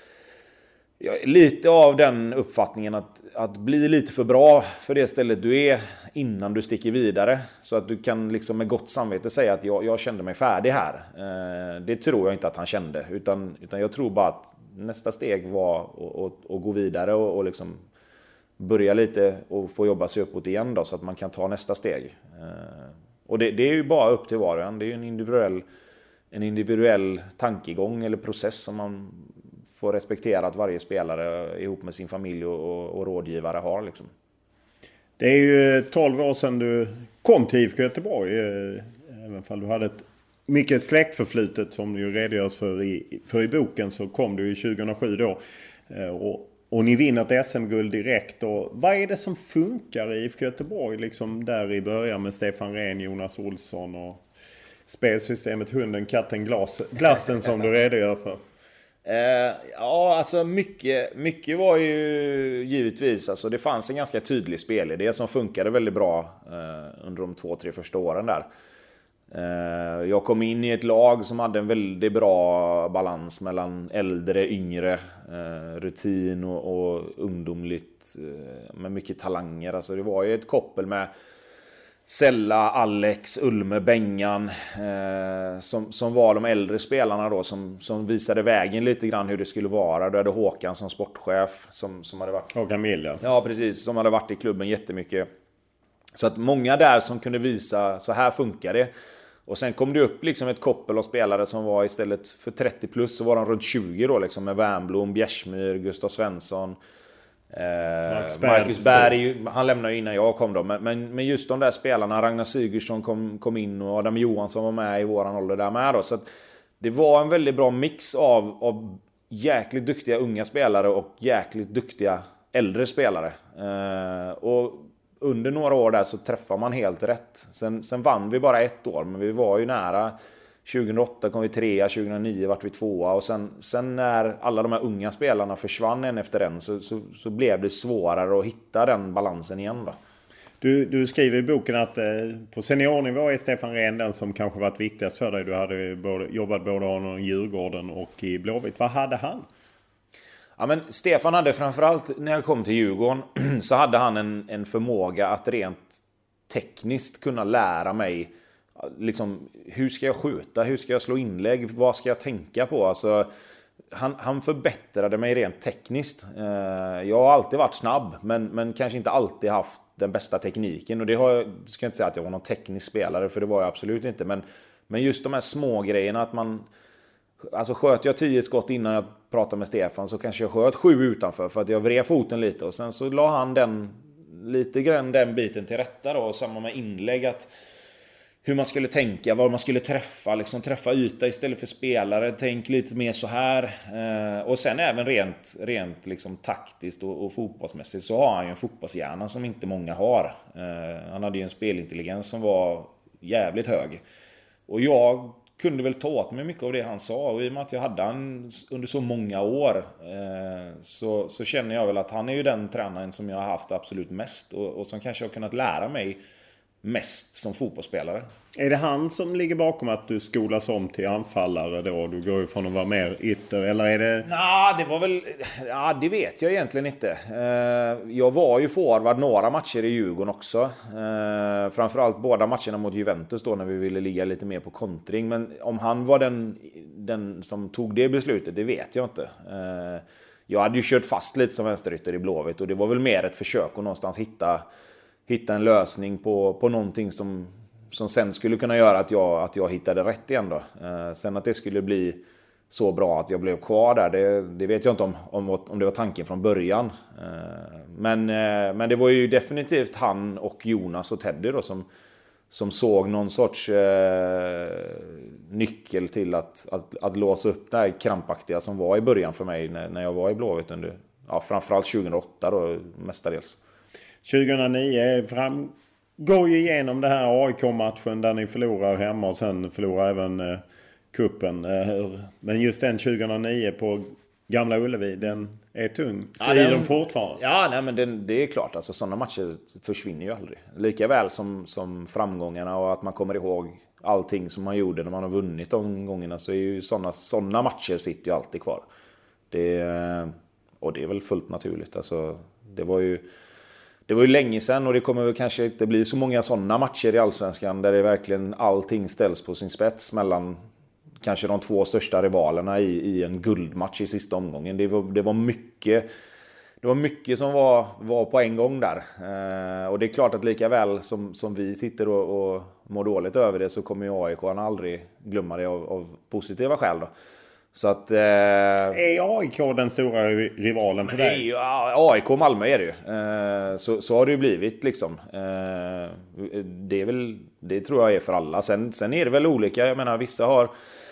lite av den uppfattningen att, att bli lite för bra för det stället du är innan du sticker vidare, så att du kan liksom med gott samvete säga att jag, jag kände mig färdig här. Eh, det tror jag inte att han kände, utan, utan jag tror bara att nästa steg var att, att, att gå vidare och, och liksom börja lite och få jobba sig uppåt igen då, så att man kan ta nästa steg. Eh, och det, det är ju bara upp till var och en. Det är ju en individuell, en individuell tankegång eller process som man får respektera att varje spelare ihop med sin familj och, och, och rådgivare har liksom. Det är ju tolv år sedan du kom till I F K Göteborg. Även om du hade ett mycket släktförflutet som du redogörs för i, för i boken, så kom du ju tjugohundrasju då. Och, och ni vinner ett S M-guld direkt. Och vad är det som funkar i I F K Göteborg liksom där i början med Stefan Rehn, Jonas Olsson och spelsystemet Hunden, Katten, glas, Glassen som du redogör för? Eh, ja, alltså mycket, mycket var ju givetvis, alltså det fanns en ganska tydlig spelidé som funkade väldigt bra eh, under de två, tre första åren där. Jag kom in i ett lag som hade en väldigt bra balans mellan äldre, yngre, rutin och, och ungdomligt med mycket talanger. Alltså det var ju ett koppel med Sella, Alex, Ulme, Bengan eh, som, som var de äldre spelarna då som, som visade vägen lite grann hur det skulle vara. Då hade Håkan som sportchef som, som hade varit... Håkan Milla. Ja, precis. Som hade varit i klubben jättemycket. Så att många där som kunde visa så här funkar det. Och sen kom det upp liksom ett koppel av spelare som var istället för trettio plus så var de runt tjugo då liksom med Wernbloom, Bjärsmyr, Gustav Svensson. Marcus Berg, Marcus Berg han lämnade ju innan jag kom då. Men, men, men just de där spelarna, Ragnar Sigurdsson kom, kom in och Adam Johansson var med i våran ålder där med då. Så att det var en väldigt bra mix av, av jäkligt duktiga unga spelare och jäkligt duktiga äldre spelare. Eh, och under några år där så träffade man helt rätt. Sen, sen vann vi bara ett år, men vi var ju nära. tjugohundraåtta kom vi trea, tjugohundranio vart vi tvåa. Och sen, sen när alla de här unga spelarna försvann en efter en så, så, så blev det svårare att hitta den balansen igen då. Du, du skriver i boken att eh, på seniornivå är Stefan Rehn den som kanske varit viktigast för dig. Du hade både, jobbat både honom i Djurgården och i Blåvitt. Vad hade han? Ja, men Stefan hade framförallt när jag kom till Djurgården så hade han en, en förmåga att rent tekniskt kunna lära mig liksom, hur ska jag skjuta, hur ska jag slå inlägg, vad ska jag tänka på. Alltså, han, han förbättrade mig rent tekniskt. Jag har alltid varit snabb men, men kanske inte alltid haft den bästa tekniken. Och det har jag, ska jag inte säga att jag var någon teknisk spelare, för det var jag absolut inte. Men, men just de här små grejerna att man... Alltså sköt jag tio skott innan jag pratade med Stefan så kanske jag sköt sju utanför för att jag vred foten lite. Och sen så la han den lite grann den biten till rätta då. Och samma med inlägg, att hur man skulle tänka, var man skulle träffa, liksom träffa yta istället för spelare. Tänk lite mer så här. Eh, och sen även rent, rent liksom taktiskt och, och fotbollsmässigt så har han ju en fotbollshjärna som inte många har. Eh, han hade ju en spelintelligens som var jävligt hög. Och jag kunde väl ta åt mig mycket av det han sa. Och i och med att jag hade han under så många år eh, så, så känner jag väl att han är ju den tränaren som jag har haft absolut mest. Och, och som kanske har kunnat lära mig mest som fotbollsspelare. Är det han som ligger bakom att du skolas om till anfallare då? Du går ju från att vara mer ytter, eller är det... Nej, det var väl... Ja, det vet jag egentligen inte. Jag var ju forward några matcher i Djurgården också. Framförallt båda matcherna mot Juventus då, när vi ville ligga lite mer på kontring. Men om han var den, den som tog det beslutet, det vet jag inte. Jag hade ju kört fast lite som vänsterytter i Blåvitt, och det var väl mer ett försök att någonstans hitta... hitta en lösning på, på någonting som, som sen skulle kunna göra att jag, att jag hittade rätt igen då. Eh, sen att det skulle bli så bra att jag blev kvar där, det, det vet jag inte om, om, om det var tanken från början. Eh, men, eh, men det var ju definitivt han och Jonas och Teddy då som, som såg någon sorts eh, nyckel till att, att, att låsa upp det här krampaktiga som var i början för mig när, när jag var i Blåvitt under, ja, framförallt tjugohundraåtta då mestadels. tjugohundranio fram, går ju igenom det här A I K-matchen där ni förlorar hemma och sen förlorar även eh, kuppen. Eh, men just den tjugohundranio på Gamla Ullevi, den är tung. Svider ja, den fortfarande? Ja, nej, men den, det är klart. Alltså, sådana matcher försvinner ju aldrig. Lika väl som, som framgångarna och att man kommer ihåg allting som man gjorde när man har vunnit de gångerna, så är ju sådana, sådana matcher sitter ju alltid kvar. Det, och det är väl fullt naturligt. Alltså, det var ju... Det var ju länge sedan och det kommer väl kanske inte bli så många sådana matcher i Allsvenskan där det verkligen allting ställs på sin spets mellan kanske de två största rivalerna i, i en guldmatch i sista omgången. Det var, det var mycket det var mycket som var, var på en gång där. Eh, och det är klart att lika väl som, som vi sitter och, och mår dåligt över det, så kommer ju A I K aldrig glömma det av, av positiva skäl då. Så att, eh, är A I K den stora rivalen för dig? Ju, A I K Malmö är det ju. Eh, så, så har det ju blivit liksom. Eh, det, är väl, det tror jag är för alla. Sen, sen är det väl olika. Jag menar, vissa har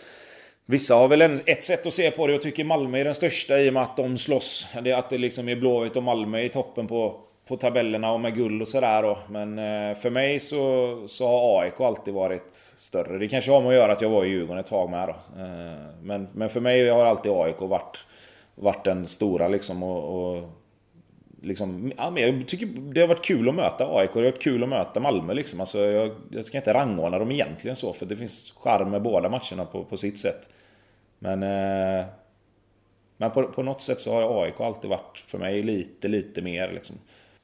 Vissa har väl en, ett sätt att se på det och tycker Malmö är den största i och med att de slåss. Det, att det liksom är Blåvitt och Malmö i toppen på, på tabellerna och med guld och sådär. Men eh, för mig så, så har A I K alltid varit större. Det kanske har med att göra att jag var i Djurgården ett tag med då. Eh, men, men för mig har alltid A I K varit, varit den stora liksom. Och, och liksom, ja, men jag tycker det har varit kul att möta A I K. Det har varit kul att möta Malmö liksom. Alltså, jag, jag ska inte rangordna dem egentligen så, för det finns charm med båda matcherna på, på sitt sätt. Men, eh, men på, på något sätt så har A I K alltid varit för mig lite, lite mer liksom.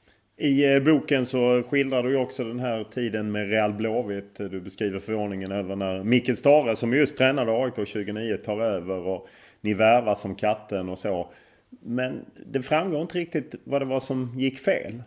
I boken så skildrar du ju också den här tiden med Real Blåvitt. Du beskriver förvåningen över när Micke Stare, som just tränade A I K tjugonio, tar över och ni värvar som katten och så. Men det framgår inte riktigt vad det var som gick fel.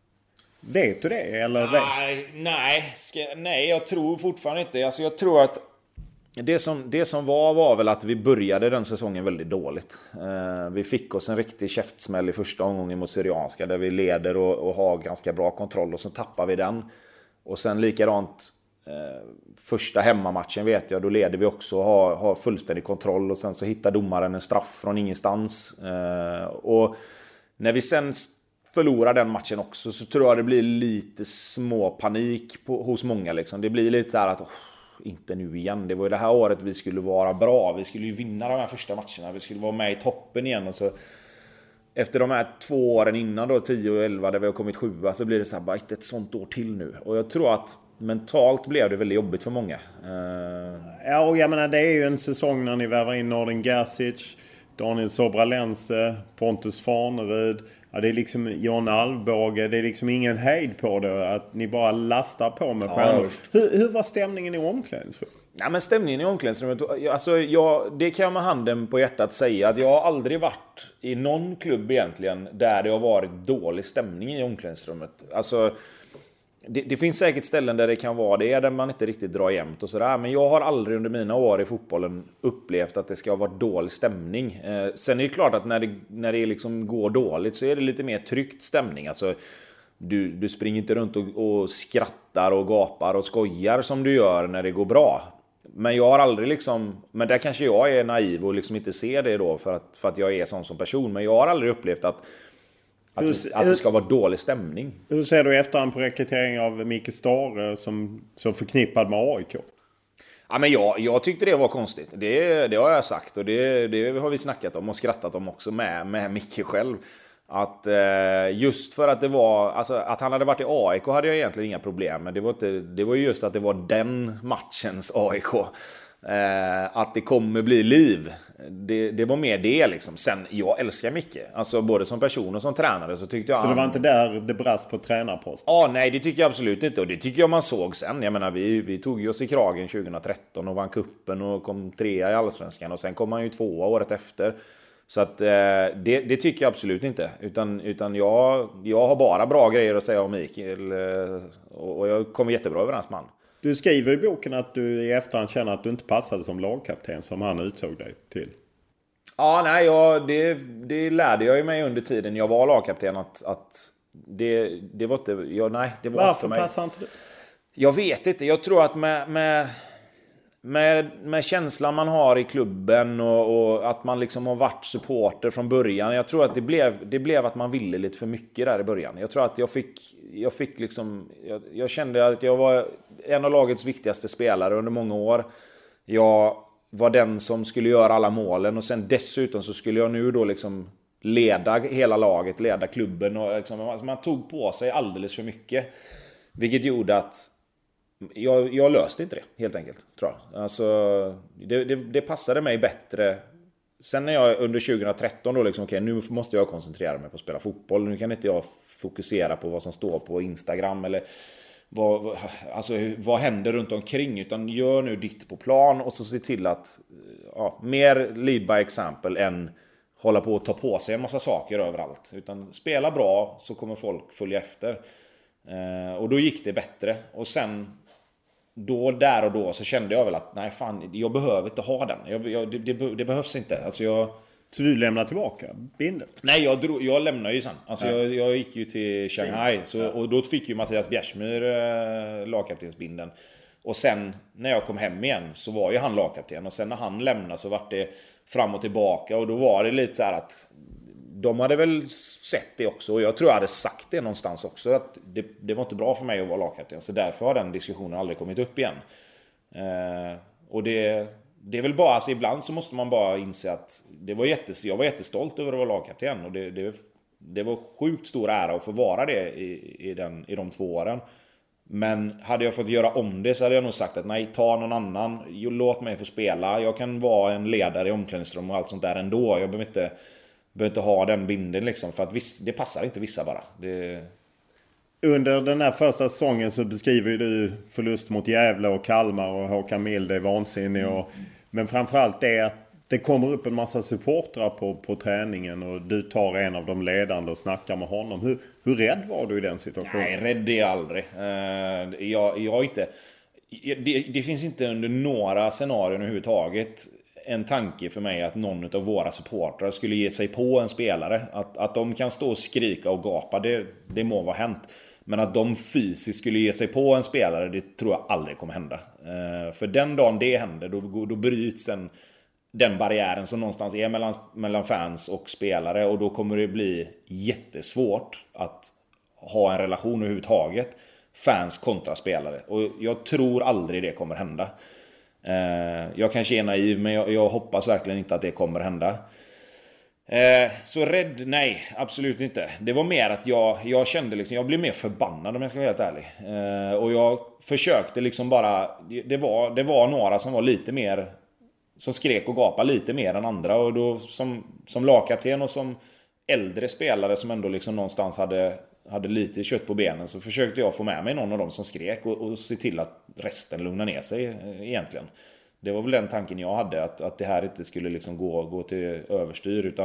Vet du det? Eller nej, nej, ska, nej, jag tror fortfarande inte. Alltså jag tror att det som, det som var var väl att vi började den säsongen väldigt dåligt. Eh, vi fick oss en riktig käftsmäll i första omgången mot Syrianska, där vi leder och, och har ganska bra kontroll, och så tappar vi den. Och sen likadant eh, första hemmamatchen vet jag, då leder vi också och har, har fullständig kontroll, och sen så hittar domaren en straff från ingenstans. Eh, och när vi sen förlorar den matchen också, så tror jag det blir lite små panik på, hos många liksom. Det blir lite så här att oh, inte nu igen. Det var ju det här året vi skulle vara bra. Vi skulle ju vinna de här första matcherna. Vi skulle vara med i toppen igen. Och så efter de här två åren innan då, tio och elva, där vi har kommit sjua, så blir det så här, bara inte ett sånt år till nu. Och jag tror att mentalt blev det väldigt jobbigt för många. Uh... Ja, och jag menar, det är ju en säsong när ni värvar in Nordin Gerzic, Daniel Sobralense, Pontus Farnerud. Ja, det är liksom John Alvbåge. Det är liksom ingen hejd på det. Att ni bara lastar på med stjärnor. Ja. Hur, hur var stämningen i omklädningsrummet? Ja, men stämningen i omklädningsrummet, alltså jag, det kan jag med handen på hjärtat säga, att jag har aldrig varit i någon klubb egentligen där det har varit dålig stämning i omklädningsrummet. Alltså det, det finns säkert ställen där det kan vara det, där man inte riktigt drar jämnt och sådär, men jag har aldrig under mina år i fotbollen upplevt att det ska ha varit dålig stämning. Eh, sen är det klart att när det, när det liksom går dåligt så är det lite mer tryckt stämning. Alltså du, du springer inte runt och, och skrattar och gapar och skojar som du gör när det går bra. Men jag har aldrig liksom, men där kanske jag är naiv och liksom inte ser det då för att, för att jag är sån som person, men jag har aldrig upplevt att Att, hur, att det ska vara dålig stämning. Hur ser du efterhand på rekrytering av Micke Stare som, som förknippad med A I K? Ja, men jag, jag tyckte det var konstigt. Det, det har jag sagt, och det, det har vi snackat om och skrattat om också med, med Micke själv. Att eh, just för att det var, alltså att han hade varit i A I K hade jag egentligen inga problem. Men det var, inte, det var just att det var den matchens A I K. Eh, att det kommer bli liv. Det, det var mer det liksom. Sen, jag älskar Micke. Alltså både som person och som tränare så tyckte jag. Så det var han... inte där det brast på tränarpost? Ja, ah, nej, det tycker jag absolut inte. Och det tycker jag man såg sen. Jag menar, vi, vi tog ju oss i kragen tjugohundratretton och vann kuppen och kom trea i Allsvenskan. Och sen kom han ju tvåa året efter. Så att eh, det, det tycker jag absolut inte. Utan, utan jag, jag har bara bra grejer att säga om Mikael. Och, och jag kommer jättebra överens med han. Du skriver i boken att du i efterhand känner att du inte passade som lagkapten som han utsåg dig till. Ja, nej, jag, det, det lärde jag ju mig under tiden jag var lagkapten. Att, att det, det var inte... Jag, nej, det var Varför inte för mig. passar inte du? Jag vet inte. Jag tror att med... med Med, med känslan man har i klubben och, och att man liksom har varit supporter från början. Jag tror att det blev, det blev att man ville lite för mycket där i början. Jag tror att jag fick, jag fick liksom... Jag, jag kände att jag var en av lagets viktigaste spelare under många år. Jag var den som skulle göra alla målen. Och sen dessutom så skulle jag nu då liksom leda hela laget, leda klubben. Och liksom, man, man tog på sig alldeles för mycket. Vilket gjorde att... Jag, jag löste inte det, helt enkelt, tror jag. Alltså, det, det, det passade mig bättre. Sen när jag under tjugohundratretton då liksom, okej, okay, nu måste jag koncentrera mig på att spela fotboll. Nu kan inte jag fokusera på vad som står på Instagram eller vad, alltså, vad händer runt omkring. Utan gör nu ditt på plan och så se till att ja, mer lead by example än hålla på att ta på sig en massa saker överallt. Utan spela bra så kommer folk följa efter. Eh, och då gick det bättre. Och sen då, där och då så kände jag väl att nej fan, jag behöver inte ha den. Jag, jag, det, det, det behövs inte. Alltså jag... Så du lämnar tillbaka binden? Nej, jag, drog, jag lämnade ju sen. Alltså jag, jag gick ju till Shanghai. Så, och då fick ju Mattias Bjärsmyr eh, lagkaptensbinden. Och sen när jag kom hem igen så var ju han lagkapten. Och sen när han lämnade så var det fram och tillbaka. Och då var det lite så här att de hade väl sett det också. Och jag tror jag hade sagt det någonstans också. Att det, det var inte bra för mig att vara lagkapten. Så därför har den diskussionen aldrig kommit upp igen. Eh, och det, det är väl bara, alltså ibland så måste man bara inse att det var jättes, jag var jättestolt över att vara lagkapten. Och det, det det var sjukt stor ära att få vara det i, i, den, i de två åren. Men hade jag fått göra om det så hade jag nog sagt att nej, ta någon annan. Låt mig få spela. Jag kan vara en ledare i omklädningsrum och allt sånt där ändå. Jag behöver inte, behöver inte ha den binden liksom. För att viss, det passar inte vissa bara. Det... Under den här första säsongen så beskriver du förlust mot Gävle och Kalmar och Håkan Mild är vansinnig. Och, men framförallt det att det kommer upp en massa supportrar på, på träningen och du tar en av de ledande och snackar med honom. Hur, hur rädd var du i den situationen? Nej, rädd är jag aldrig. Uh, jag, jag inte... Det, det finns inte under några scenarier överhuvudtaget en tanke för mig att någon av våra supportrar skulle ge sig på en spelare. Att, att de kan stå och skrika och gapa, det, det må vara hänt. Men att de fysiskt skulle ge sig på en spelare, det tror jag aldrig kommer hända. Uh, för den dagen det händer, då, då bryts en... den barriären som någonstans är mellan, mellan fans och spelare. Och då kommer det bli jättesvårt att ha en relation överhuvudtaget. Fans kontra spelare. Och jag tror aldrig det kommer hända. Eh, jag kanske är naiv, men jag, jag hoppas verkligen inte att det kommer hända. Eh, så rädd, nej, absolut inte. Det var mer att jag, jag kände liksom, jag blev mer förbannad om jag ska vara helt ärlig. Eh, och jag försökte liksom bara, det var, det var några som var lite mer... som skrek och gapade lite mer än andra. Och då som, som lagkapten och som äldre spelare som ändå liksom någonstans hade, hade lite kött på benen, så försökte jag få med mig någon av dem som skrek och, och se till att resten lugnar ner sig egentligen. Det var väl den tanken jag hade, att, att det här inte skulle liksom gå, gå till överstyr, utan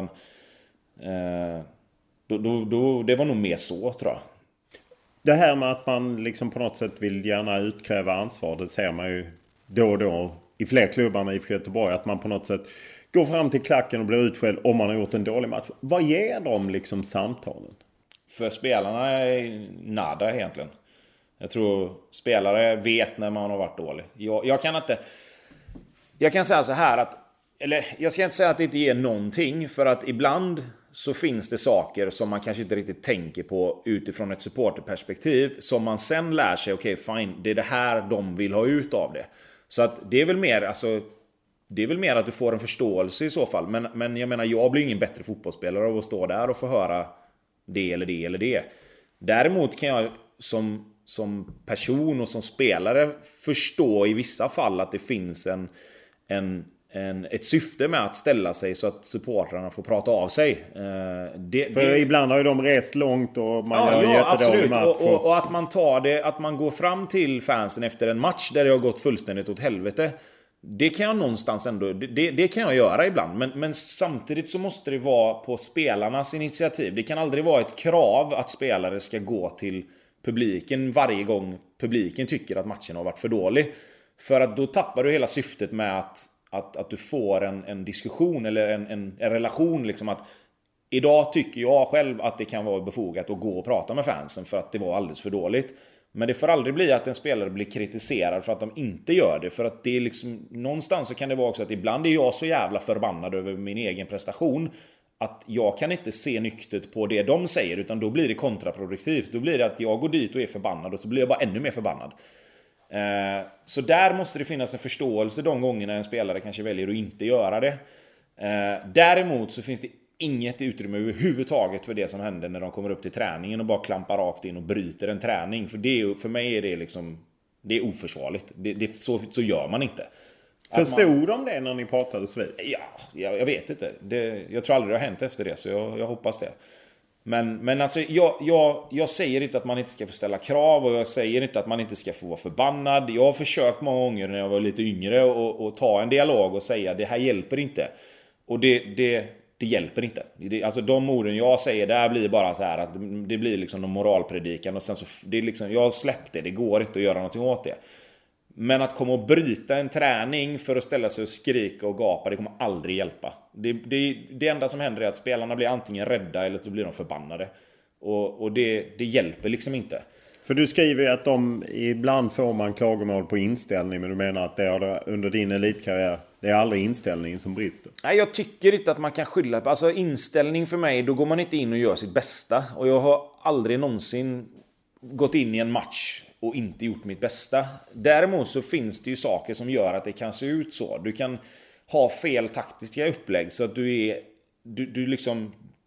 eh, då, då, då, det var nog mer så, tror jag. Det här med att man liksom på något sätt vill gärna utkräva ansvar, det ser man ju då och då i fler klubbarna i Göteborg, att man på något sätt går fram till klacken och blir utskälld om man har gjort en dålig match. Vad ger de liksom samtalen? För spelarna är nada egentligen. Jag tror spelare vet när man har varit dålig. Jag, jag kan inte... Jag kan säga så här att... Eller jag ska inte säga att det inte ger någonting, för att ibland så finns det saker som man kanske inte riktigt tänker på utifrån ett supporterperspektiv, som man sen lär sig, okej, okay, fine, det är det här de vill ha ut av det. Så att det är väl mer, alltså, det är väl mer att du får en förståelse i så fall. Men, men jag menar, jag blir ingen bättre fotbollsspelare av att stå där och få höra det eller det eller det. Däremot kan jag som, som person och som spelare förstå i vissa fall att det finns en, en, en, ett syfte med att ställa sig så att supportrarna får prata av sig. Det, För det... ibland har ju de rest långt och man ja, gör ja, jättedålig match. Och, och, och att man tar det, att man går fram till fansen efter en match där det har gått fullständigt åt helvete. Det kan jag någonstans ändå, det, det kan jag göra ibland. Men, men samtidigt så måste det vara på spelarnas initiativ. Det kan aldrig vara ett krav att spelare ska gå till publiken varje gång publiken tycker att matchen har varit för dålig. För att då tappar du hela syftet med att, att, att du får en, en diskussion eller en, en, en relation. Liksom att idag tycker jag själv att det kan vara befogat att gå och prata med fansen för att det var alldeles för dåligt. Men det får aldrig bli att en spelare blir kritiserad för att de inte gör det. För att det är liksom, någonstans så kan det vara också att ibland är jag så jävla förbannad över min egen prestation att jag kan inte se nyktert på det de säger, utan då blir det kontraproduktivt. Då blir det att jag går dit och är förbannad och så blir jag bara ännu mer förbannad. Eh, så där måste det finnas en förståelse de gångerna en spelare kanske väljer att inte göra det. Eh, däremot så finns det inget utrymme överhuvudtaget för det som händer när de kommer upp till träningen och bara klampar rakt in och bryter en träning. För, det är, för mig är det liksom, det är oförsvarligt. Det, det, så, så gör man inte. Förstod man, de det när ni pratade vid? Ja, jag, jag vet inte. Det, jag tror aldrig det har hänt efter det, så jag, jag hoppas det. Men, men alltså, jag, jag, jag säger inte att man inte ska få ställa krav, och jag säger inte att man inte ska få vara förbannad. Jag har försökt många gånger när jag var lite yngre och, och ta en dialog och säga det här hjälper inte. Och det... det Det hjälper inte. Det, alltså de orden jag säger där blir bara så här att det blir liksom någon moralpredikan och sen så det är liksom, jag har släppt det, det går inte att göra någonting åt det. Men att komma och bryta en träning för att ställa sig och skrika och gapa, det kommer aldrig hjälpa. Det, det, det enda som händer är att spelarna blir antingen rädda eller så blir de förbannade. Och, och det, det hjälper liksom inte. För du skriver ju att de, ibland får man klagomål på inställning, men du menar att det är under din elitkarriär, det är aldrig inställningen som brister? Nej, jag tycker inte att man kan skylla på, alltså inställning för mig, då går man inte in och gör sitt bästa. Och jag har aldrig någonsin gått in i en match och inte gjort mitt bästa. Däremot så finns det ju saker som gör att det kan se ut så. Du kan ha fel taktiska upplägg så att du är, du, du liksom,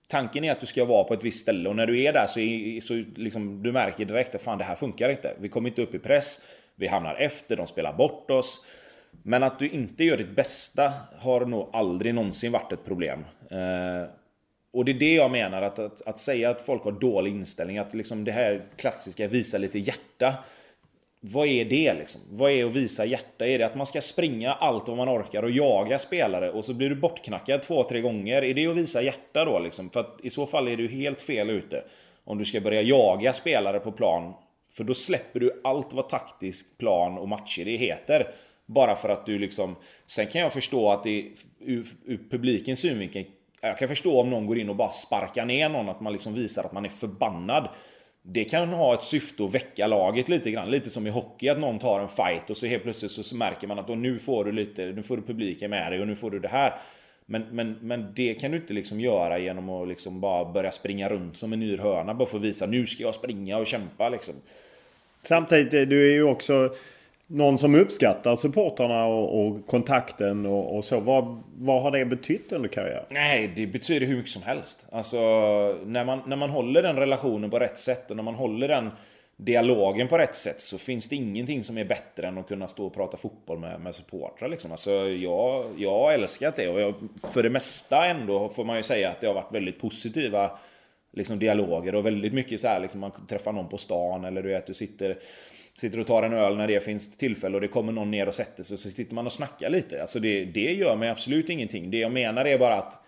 tanken är att du ska vara på ett visst ställe, och när du är där så, är, så liksom, du märker direkt att fan, det här funkar inte. Vi kommer inte upp i press, vi hamnar efter, de spelar bort oss. Men att du inte gör ditt bästa har nog aldrig någonsin varit ett problem. Eh, och det är det jag menar, att, att, att säga att folk har dålig inställning, att liksom det här klassiska visa lite hjärta. Vad är det liksom? Vad är att visa hjärta? Är det att man ska springa allt vad man orkar och jaga spelare och så blir du bortknackad två, tre gånger? Är det att visa hjärta då liksom? För att i så fall är du helt fel ute om du ska börja jaga spelare på plan. För då släpper du allt vad taktisk plan och matcher det heter. Bara för att du liksom... Sen kan jag förstå att det ur, ur publikens synvinkel, jag kan förstå om någon går in och bara sparkar ner någon, att man liksom visar att man är förbannad. Det kan ha ett syfte att väcka laget lite grann. Lite som i hockey, att någon tar en fight och så helt plötsligt så märker man att då, nu får du lite, nu får du publiken med dig och nu får du det här. Men, men, men det kan du inte liksom göra genom att liksom bara börja springa runt som en yr hörna. Bara för att visa, nu ska jag springa och kämpa liksom. Samtidigt, du är ju också någon som uppskattar supporterna och, och kontakten och, och så. Vad, vad har det betytt under karriären? Nej, det betyder hur mycket som helst. Alltså, när man, när man håller den relationen på rätt sätt och när man håller den dialogen på rätt sätt, så finns det ingenting som är bättre än att kunna stå och prata fotboll med, med supportrar liksom. Alltså, jag, jag har älskat det, och jag, för det mesta ändå får man ju säga att det har varit väldigt positiva liksom, dialoger, och väldigt mycket så här liksom, man träffar någon på stan, eller du vet, du sitter Sitter och tar en öl när det finns tillfälle och det kommer någon ner och sätter sig, och så sitter man och snackar lite. Alltså det, det gör mig absolut ingenting. Det jag menar är bara att...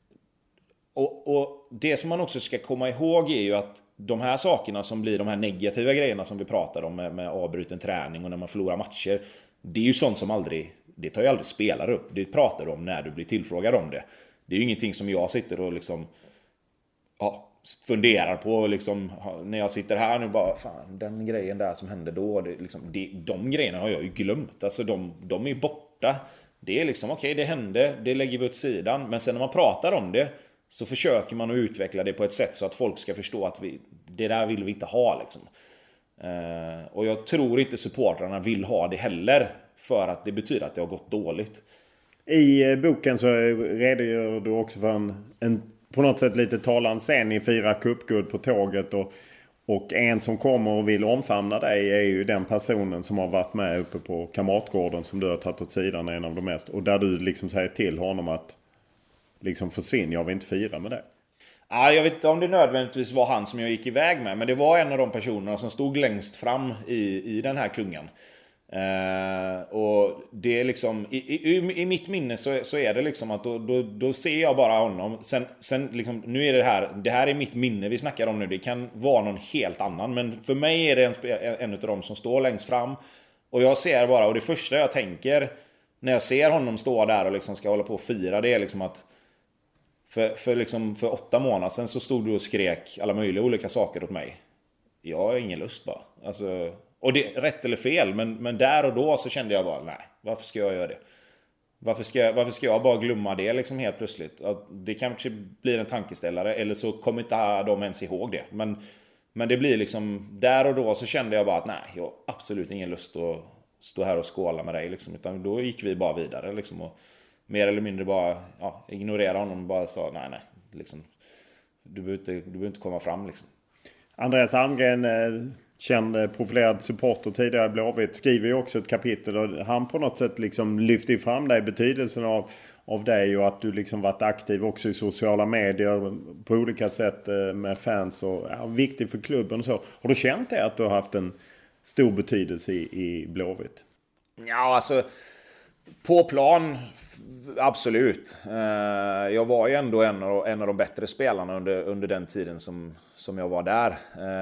Och, och det som man också ska komma ihåg är ju att de här sakerna som blir de här negativa grejerna som vi pratar om med, med avbruten träning och när man förlorar matcher, det är ju sånt som aldrig... Det tar ju aldrig spelare upp. Det pratar du om när du blir tillfrågad om det. Det är ju ingenting som jag sitter och liksom... Ja... funderar på liksom, när jag sitter här nu bara, fan, den grejen där som hände då, det, liksom, det, de grejerna har jag ju glömt, alltså de, de är borta. Det är liksom, okej, okay, det hände, det lägger vi åt sidan, men sen när man pratar om det så försöker man att utveckla det på ett sätt så att folk ska förstå att vi, det där vill vi inte ha liksom. eh, och jag tror inte supportrarna vill ha det heller, för att det betyder att det har gått dåligt. I boken så redogör du också för en, en på något sätt lite talande scen i fyra cupguld på tåget, och, och en som kommer och vill omfamna dig är ju den personen som har varit med uppe på Kamratgården som du har tagit åt sidan, en av de mest, och där du liksom säger till honom att liksom försvinn, jag vill inte fira med det. Ja, jag vet inte om det nödvändigtvis var han som jag gick iväg med, men det var en av de personerna som stod längst fram i, i den här klungan. Uh, och det är liksom i, i, i mitt minne så, så är det liksom att då, då, då ser jag bara honom. Sen, sen liksom, nu är det här, det här är mitt minne vi snackar om nu. Det kan vara någon helt annan, men för mig är det en, en av dem som står längst fram. Och jag ser bara, och det första jag tänker när jag ser honom stå där och liksom ska hålla på och fira, det är liksom att för, för, liksom, för åtta månader sedan så stod du och skrek alla möjliga olika saker åt mig. Jag har ingen lust bara, alltså. Och det rätt eller fel, men, men där och då så kände jag bara, nej, varför ska jag göra det? Varför ska jag, varför ska jag bara glömma det liksom helt plötsligt? Att det kanske blir en tankeställare, eller så kommer inte de ens ihåg det. Men, men det blir liksom, där och då så kände jag bara att nej, jag har absolut ingen lust att stå här och skåla med dig liksom. Utan då gick vi bara vidare liksom, och mer eller mindre bara ja, ignorera honom och bara sa nej, nej, liksom, du behöver inte, du behöver inte komma fram liksom. Andreas Almgren, känd profilerad supporter tidigare Blåvitt, skriver ju också ett kapitel, och han på något sätt liksom lyfter fram dig, betydelsen av, av dig, och att du liksom varit aktiv också i sociala medier på olika sätt med fans, och ja, viktig för klubben och så. Har du känt det att du har haft en stor betydelse i, i Blåvitt? Ja, alltså på plan absolut. Jag var ju ändå en av, en av de bättre spelarna under, under den tiden som, som jag var där.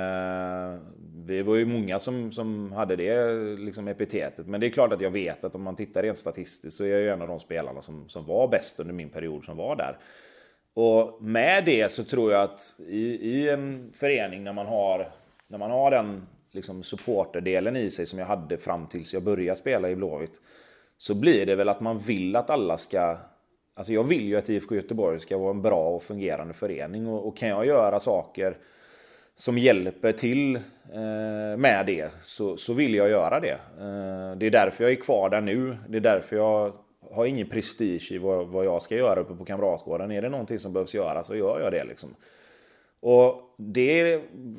Vi var ju många som, som hade det liksom epitetet. Men det är klart att jag vet att om man tittar rent statistiskt så är jag ju en av de spelarna som, som var bäst under min period som var där. Och med det så tror jag att i, i en förening när man har, när man har den liksom supporterdelen i sig som jag hade fram tills jag började spela i Blåvitt, så blir det väl att man vill att alla ska... Alltså jag vill ju att I F K Göteborg ska vara en bra och fungerande förening. Och, och kan jag göra saker som hjälper till eh, med det, så, så vill jag göra det. Eh, det är därför jag är kvar där nu. Det är därför jag har ingen prestige i vad, vad jag ska göra uppe på Kamratgården. Är det någonting som behövs göra så gör jag det liksom. Och det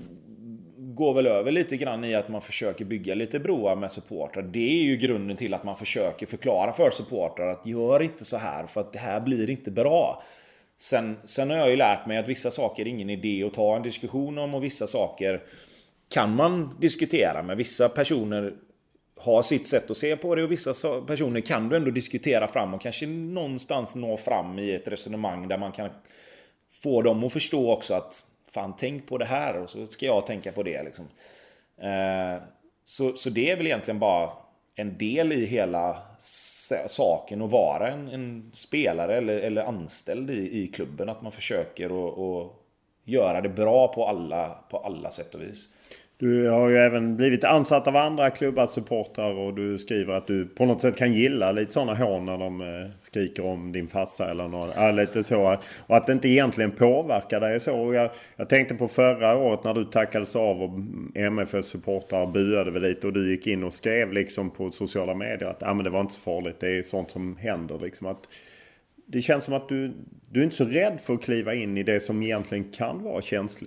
går väl över lite grann i att man försöker bygga lite broar med supportrar. Det är ju grunden till att man försöker förklara för supportrar att gör inte så här för att det här blir inte bra. Sen, sen har jag ju lärt mig att vissa saker är ingen idé att ta en diskussion om och vissa saker kan man diskutera med. Vissa personer har sitt sätt att se på det och vissa personer kan du ändå diskutera fram och kanske någonstans nå fram i ett resonemang där man kan få dem att förstå också att fan, tänk på det här och så ska jag tänka på det liksom. Eh, så, så det är väl egentligen bara en del i hela saken att vara en, en spelare eller, eller anställd i, i klubben, att man försöker att, att göra det bra på alla, på alla sätt och vis. Du har ju även blivit ansatt av andra klubbar, supportrar, och du skriver att du på något sätt kan gilla lite sådana hån när de skriker om din farsa eller något, ja, lite så. Och att det inte egentligen påverkar dig så. Och jag, jag tänkte på förra året när du tackades av och M F F-supportrar buade väl lite och du gick in och skrev liksom på sociala medier att ah, men det var inte så farligt, det är sånt som händer liksom. Att det känns som att du, du är inte så rädd för att kliva in i det som egentligen kan vara känsligt.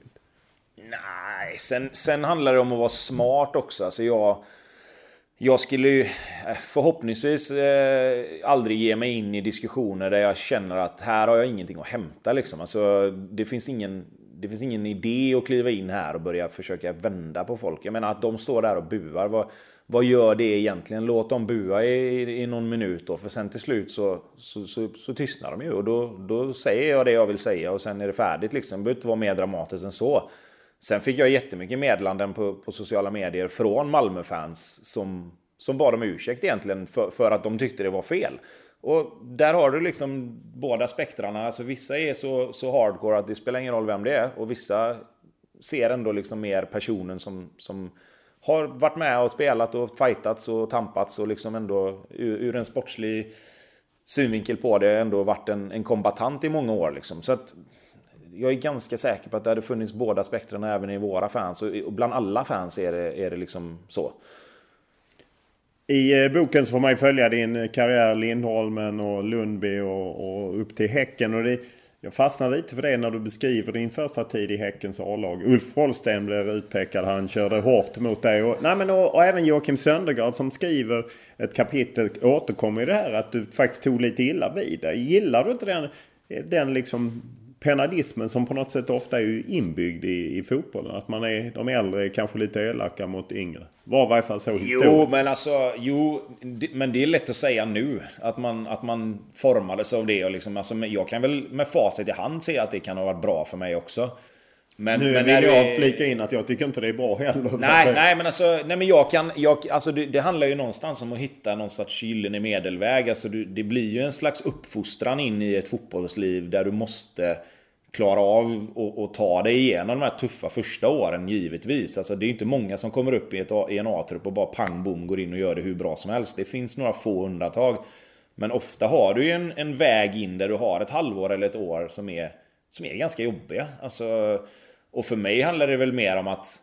Nej, sen, sen handlar det om att vara smart också. Alltså jag, jag skulle ju förhoppningsvis eh, aldrig ge mig in i diskussioner där jag känner att här har jag ingenting att hämta liksom. Alltså, det finns ingen, det finns ingen idé att kliva in här och börja försöka vända på folk. Jag menar att de står där och buar. Vad, vad gör det egentligen? Låt dem bua i, i någon minut då. För sen till slut så, så, så, så tystnar de ju. Och då, då säger jag det jag vill säga och sen är det färdigt liksom. Det behöver inte vara mer dramatiskt än så. Sen fick jag jättemycket meddelanden på, på sociala medier från Malmö-fans som, som bad om ursäkt egentligen för, för att de tyckte det var fel. Och där har du liksom båda spektrarna. Alltså vissa är så, så hardcore att det spelar ingen roll vem det är. Och vissa ser ändå liksom mer personen som, som har varit med och spelat och fightats och tampats och liksom ändå ur, ur en sportslig synvinkel på det ändå varit en, en kombatant i många år liksom. Så att jag är ganska säker på att det hade funnits båda spektrarna även i våra fans. Och bland alla fans är det, är det liksom så. I boken så får man ju följa din karriär, Lindholmen och Lundby och, och upp till Häcken. Och det, jag fastnar lite för det när du beskriver din första tid i Häckens A-lag. Ulf Rollsten blev utpekad, han körde hårt mot dig. Och, nej men, och, och även Joakim Söndergaard som skriver ett kapitel återkommer i det här att du faktiskt tog lite illa vid dig. Gillar du inte den, den liksom penalismen som på något sätt ofta är ju inbyggd i, i fotbollen? Att man är, de äldre är kanske lite elaka mot yngre. Var i varje fall så historiskt. Jo, men alltså, jo, det, men det är lätt att säga nu. Att man, att man formades av det. Och liksom, alltså, jag kan väl med facit i hand se att det kan ha varit bra för mig också. Men, nu men vill jag det, flika in att jag tycker inte det är bra heller. Nej, nej men alltså, nej, men jag kan, jag, alltså det, det handlar ju någonstans om att hitta någon sorts gyllene medelväg. Alltså det, det blir ju en slags uppfostran in i ett fotbollsliv där du måste klara av och, och ta dig igenom de här tuffa första åren givetvis. Alltså det är ju inte många som kommer upp i, ett, i en A-trupp och bara pang bom går in och gör det hur bra som helst. Det finns några få undantag. Men ofta har du ju en, en väg in där du har ett halvår eller ett år som är, som är ganska jobbiga. Alltså, och för mig handlar det väl mer om att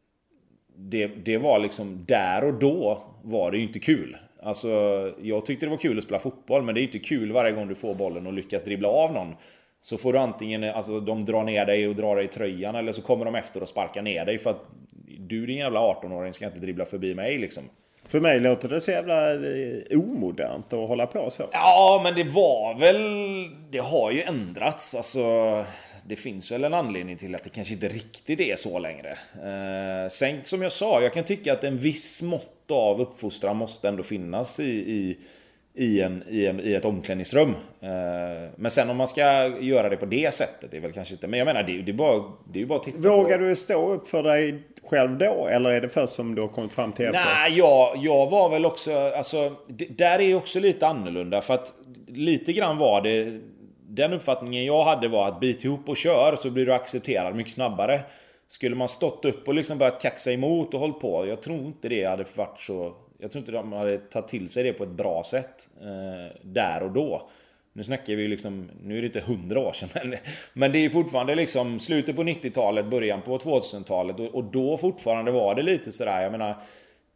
det, det var liksom där och då var det ju inte kul. Alltså, jag tyckte det var kul att spela fotboll, men det är inte kul varje gång du får bollen och lyckas dribbla av någon. Så får du antingen, alltså de drar ner dig och drar dig i tröjan, eller så kommer de efter och sparkar ner dig för att du, din jävla arton-åring, ska inte dribbla förbi mig liksom. För mig låter det så jävla omodernt att hålla på så. Ja, men det var väl, det har ju ändrats. Alltså, det finns väl en anledning till att det kanske inte riktigt är så längre. Eh, sen som jag sa, jag kan tycka att en viss mått av uppfostran måste ändå finnas i, i I, en, i, en, i ett omklädningsrum. Eh, men sen om man ska göra det på det sättet, det är väl kanske inte. Men jag menar, det, det är bara, det är ju bara att titta. Vågar på. Du stå upp för dig själv då? Eller är det först som du har kommit fram till? Nej, jag, jag var väl också, alltså, det, där är också lite annorlunda. För att lite grann var det, den uppfattningen jag hade var att bit ihop och kör, så blir du accepterad mycket snabbare. Skulle man stått upp och liksom börjat kaxa emot och hållit på, jag tror inte det hade varit så. Jag tror inte de hade tagit till sig det på ett bra sätt eh, där och då. Nu snackar vi ju liksom, nu är det inte hundra år sedan, men, men det är fortfarande liksom slutet på nittiotalet, början på tvåtusentalet, och, och då fortfarande var det lite sådär, jag menar,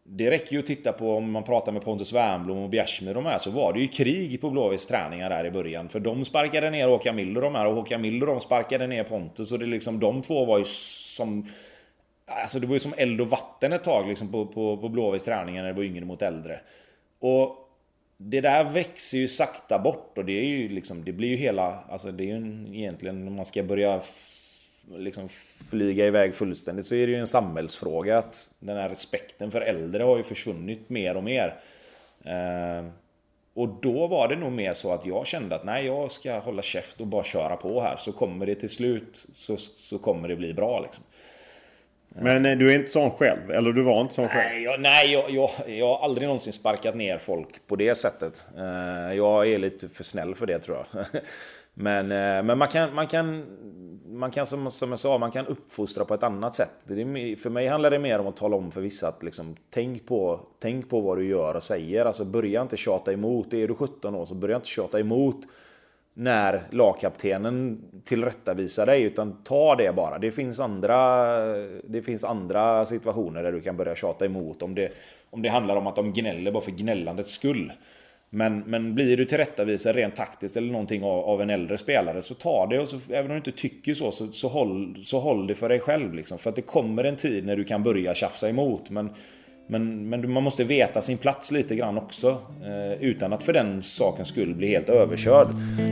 det räcker ju att titta på, om man pratar med Pontus Wernbloom och Bjärsmyr och de här, så var det ju krig på Blåvitts träningar där i början. För de sparkade ner Håkan Mild och de här, och Håkan Mild och de sparkade ner Pontus. Och det liksom, de två var ju som... Alltså det var ju som eld och vatten ett tag liksom på, på, på Blåvitts träningar när det var yngre mot äldre. Och det där växer ju sakta bort, och det är ju liksom, det blir ju hela, alltså det är ju egentligen, när man ska börja f- liksom flyga iväg fullständigt, så är det ju en samhällsfråga att den här respekten för äldre har ju försvunnit mer och mer. Eh, och då var det nog mer så att jag kände att nej, jag ska hålla käft och bara köra på här, så kommer det till slut, så, så kommer det bli bra liksom. Men du är inte sån själv, eller du var inte sån själv? Nej, jag, nej jag, jag, jag har aldrig någonsin sparkat ner folk på det sättet. Jag är lite för snäll för det, tror jag. Men, men man kan, man kan, man kan som, som jag sa, man kan uppfostra på ett annat sätt. Det är, för mig handlar det mer om att tala om för vissa att liksom, tänk, på, tänk på vad du gör och säger. Alltså börja inte tjata emot. Är du sjutton år så börja inte tjata emot när lagkaptenen tillrättavisar dig, utan ta det bara. Det finns andra, det finns andra situationer där du kan börja tjata emot, om det, om det handlar om att de gnäller bara för gnällandets skull. Men, men blir du tillrättavisad rent taktiskt eller någonting av, av en äldre spelare, så ta det, och så, även om du inte tycker så, så, så, håll, så håll det för dig själv liksom. För att det kommer en tid när du kan börja tjafsa emot, men Men, men man måste veta sin plats lite grann också, eh, utan att för den sakens skull bli helt överkörd.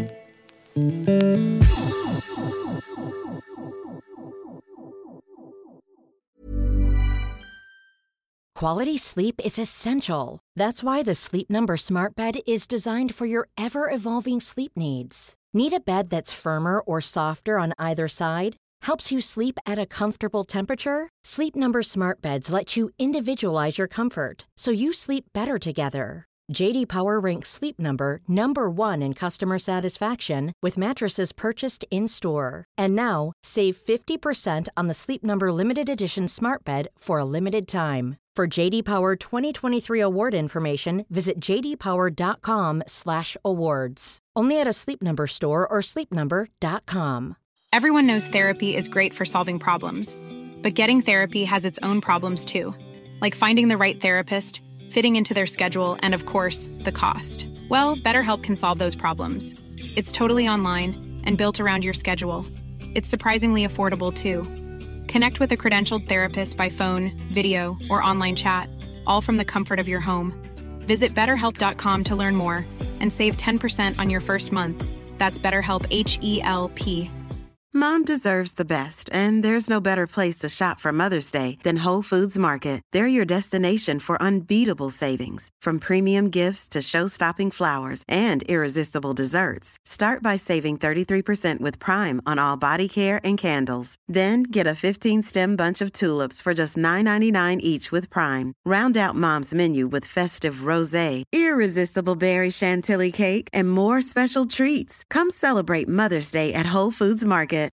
Quality sleep is essential. That's why the Sleep Number Smart Bed is designed for your ever-evolving sleep needs. Need a bed that's firmer or softer on either side? Helps you sleep at a comfortable temperature? Sleep Number Smart Beds let you individualize your comfort, so you sleep better together. J D Power ranks Sleep Number number one in customer satisfaction with mattresses purchased in-store. And now, save fifty percent on the Sleep Number Limited Edition Smart Bed for a limited time. For J D Power twenty twenty-three award information, visit j d power dot com slash awards. Only at a Sleep Number store or sleep number dot com. Everyone knows therapy is great for solving problems, but getting therapy has its own problems too, like finding the right therapist, fitting into their schedule, and of course, the cost. Well, BetterHelp can solve those problems. It's totally online and built around your schedule. It's surprisingly affordable too. Connect with a credentialed therapist by phone, video, or online chat, all from the comfort of your home. Visit better help dot com to learn more and save ten percent on your first month. That's BetterHelp, H E L P. Mom deserves the best, and there's no better place to shop for Mother's Day than Whole Foods Market. They're your destination for unbeatable savings, from premium gifts to show-stopping flowers and irresistible desserts. Start by saving thirty-three percent with Prime on all body care and candles. Then get a fifteen-stem bunch of tulips for just nine ninety-nine each with Prime. Round out Mom's menu with festive rosé, irresistible berry chantilly cake, and more special treats. Come celebrate Mother's Day at Whole Foods Market.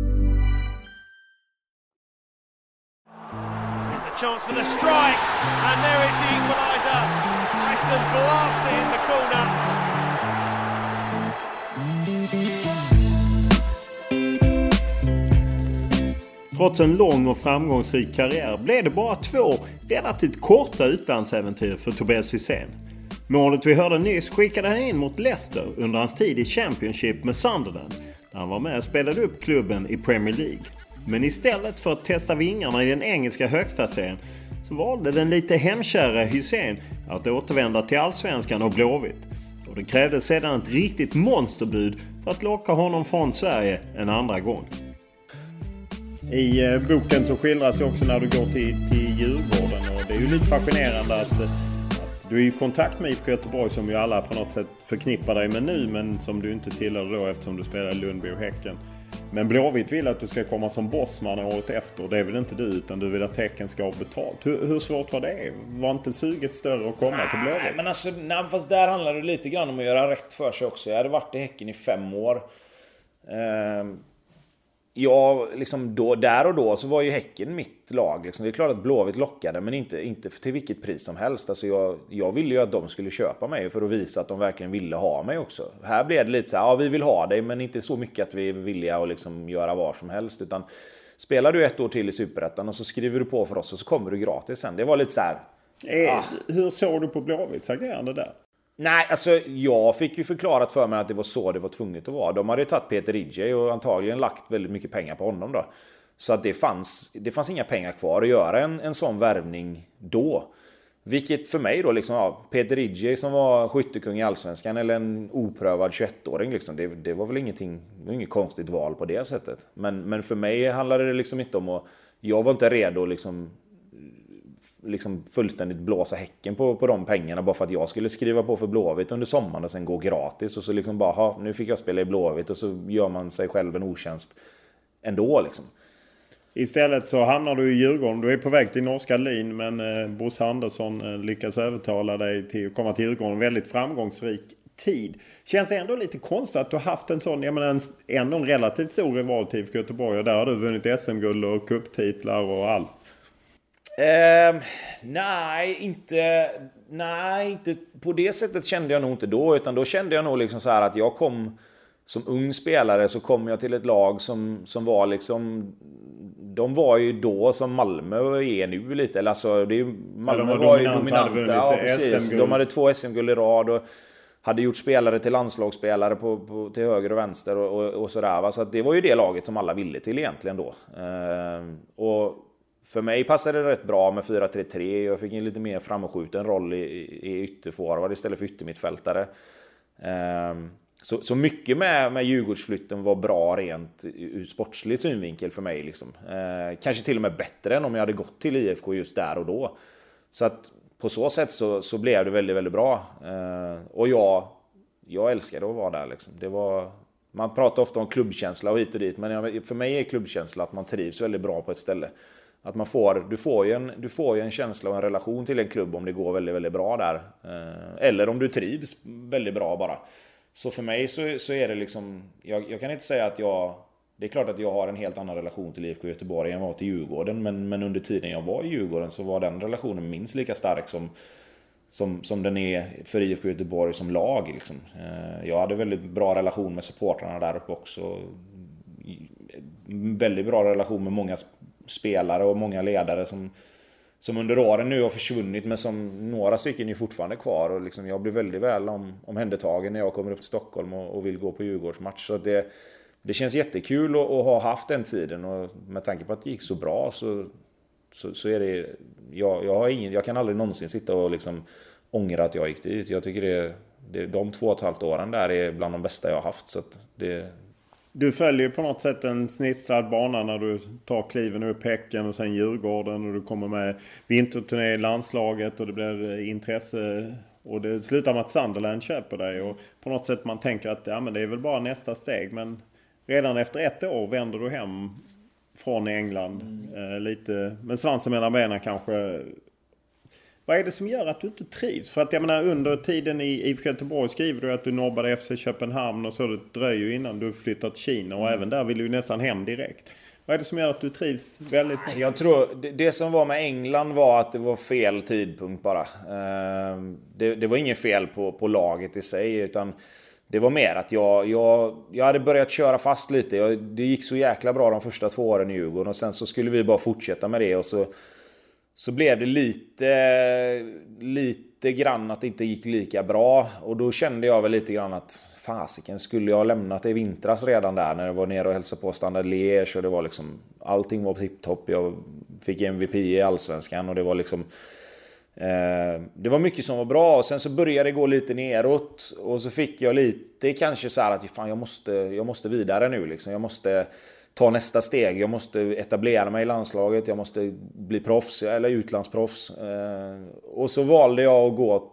Chance for the strike, and there is the equaliser. Ison blasts it in the corner. Trots en lång och framgångsrik karriär blev det bara två relativt korta utlandsäventyr för Tobias Hysén. Målet vi hörde nyss skickade han in mot Leicester under hans tid i Championship med Sunderland, där han var med och spelade upp klubben i Premier League. Men istället för att testa vingarna i den engelska högsta serien så valde den lite hemkära Hysén att återvända till Allsvenskan och Blåvitt. Och det krävdes sedan ett riktigt monsterbud för att locka honom från Sverige en andra gång. I eh, boken så skildras ju också när du går till, till Djurgården, och det är ju lite fascinerande att, att du är i kontakt med I F K Göteborg, som ju alla på något sätt förknippar dig med nu, men som du inte tillhör då eftersom du spelar i Lundby och Häcken. Men Blåvitt vill att du ska komma som bossman året efter, och det vill inte du, utan du vill att Häcken ska ha betalt. Hur, hur svårt var det? Var inte suget större att komma nej, till Blåvitt? Nej, men alltså, nej, fast där handlar det lite grann om att göra rätt för sig också. Jag hade varit i Häcken i fem år. Ehm, jag, liksom då, där och då så var ju Häcken mitt lag. Liksom. Det är klart att Blåvitt lockade, men inte, inte till vilket pris som helst. Alltså jag, jag ville ju att de skulle köpa mig för att visa att de verkligen ville ha mig också. Här blev det lite så här, ja vi vill ha dig, men inte så mycket att vi är villiga att liksom göra var som helst. Utan spelar du ett år till i Superettan och så skriver du på för oss och så kommer du gratis sen. Det var lite så här. Eh, ah. Hur såg du på Blåvitts agerande där? Nej, alltså jag fick ju förklarat för mig att det var så det var tvunget att vara. De hade ju tagit Peter Ridgey och antagligen lagt väldigt mycket pengar på honom då. Så att det fanns, det fanns inga pengar kvar att göra en, en sån värvning då. Vilket för mig då liksom, ja, Peter Ridgey som var skyttekung i Allsvenskan eller en oprövad tjugoett-åring liksom, det, det var väl ingenting, det var inget konstigt val på det sättet. Men, men för mig handlade det liksom inte om att, jag var inte redo liksom, liksom fullständigt blåsa häcken på, på de pengarna bara för att jag skulle skriva på för Blåvitt under sommaren och sen gå gratis och så liksom bara, ha, nu fick jag spela i Blåvitt och så gör man sig själv en otjänst ändå liksom. Istället så hamnar du i Djurgården. Du är på väg till norska Lyn, men eh, Bosse Andersson eh, lyckas övertala dig till att komma till Djurgården. Väldigt framgångsrik tid. Känns det ändå lite konstigt att du har haft en sån, jag menar, en, ändå en relativt stor rival till I F K Göteborg, och där har du vunnit S M-guld och cuptitlar och allt. Eh, nej, inte nej, inte på det sättet kände jag nog inte då, utan då kände jag nog liksom så här att jag kom som ung spelare, så kom jag till ett lag som, som var liksom, de var ju då som Malmö är nu lite, eller alltså det är ju, Malmö ja, var, var ju dominanta, ja, precis. De hade två S M-guld i rad och hade gjort spelare till landslagsspelare på, på, till höger och vänster och, och, och sådär, va? Så att det var ju det laget som alla ville till egentligen då. Eh, och för mig passade det rätt bra med fyra tre tre. Jag fick en lite mer framskjuten roll i, i ytterforward istället för yttermittfältare. Eh, så, så mycket med, med Djurgårdsflytten var bra rent ur sportslig synvinkel för mig. Liksom. Eh, kanske till och med bättre än om jag hade gått till I F K just där och då. Så att på så sätt så, så blev det väldigt, väldigt bra. Eh, och jag, jag älskade att vara där. Liksom. Det var, man pratar ofta om klubbkänsla och hit och dit. Men för mig är klubbkänsla att man trivs väldigt bra på ett ställe. Att man får, du, får ju en, du får ju en känsla och en relation till en klubb om det går väldigt, väldigt bra där. Eh, eller om du trivs väldigt bra bara. Så för mig så, så är det liksom... Jag, jag kan inte säga att jag... Det är klart att jag har en helt annan relation till I F K Göteborg än jag var till Djurgården. Men, men under tiden jag var i Djurgården så var den relationen minst lika stark som, som, som den är för I F K Göteborg som lag. Liksom. Jag hade väldigt bra relation med supportrarna där uppe också. Väldigt bra relation med många spelare och många ledare som, som under åren nu har försvunnit, men som några stycken är fortfarande kvar. Och liksom jag blir väldigt väl om, omhändertagen när jag kommer upp till Stockholm och, och vill gå på Djurgårdsmatch. Så det... Det känns jättekul att, att ha haft den tiden, och med tanke på att det gick så bra så, så, så är det... Jag, jag, har ingen, jag kan aldrig någonsin sitta och liksom ångra att jag gick dit. Jag tycker det, det, de två och ett halvt åren där är bland de bästa jag har haft. Så att det... Du följer på något sätt en snitslad bana när du tar kliven upp Häcken och sen Djurgården, och du kommer med vinterturné i landslaget och det blir intresse... Och det slutar med att Sunderland köper dig, och på något sätt man tänker att ja, men det är väl bara nästa steg. Men redan efter ett år vänder du hem från England. Mm. Eh, lite, men svansen mellan benen kanske. Vad är det som gör att du inte trivs? För att jag menar, under tiden i I F K Göteborg skriver du att du nobbade F C Köpenhamn, och så det dröjer ju innan du flyttat till Kina. Och mm. även där vill du nästan hem direkt. Vad är det som gör att du trivs väldigt mycket? Jag tror det, det som var med England var att det var fel tidpunkt bara. Det, det var ingen fel på, på laget i sig, utan det var mer att jag, jag, jag hade börjat köra fast lite. Jag, det gick så jäkla bra de första två åren i Djurgården, och sen så skulle vi bara fortsätta med det, och så, så blev det lite, lite grann att det inte gick lika bra. Och då kände jag väl lite grann att fasiken, skulle jag ha lämnat det i vintras redan där när jag var nere och hälsade på Standard Liège, och det var liksom, allting var på tipptopp. Jag fick M V P i Allsvenskan, och det var liksom eh, det var mycket som var bra, och sen så började det gå lite neråt, och så fick jag lite kanske så här att fan, jag måste jag måste vidare nu liksom. Jag måste ta nästa steg, jag måste etablera mig i landslaget, jag måste bli proffs eller utlandsproffs, eh, och så valde jag att gå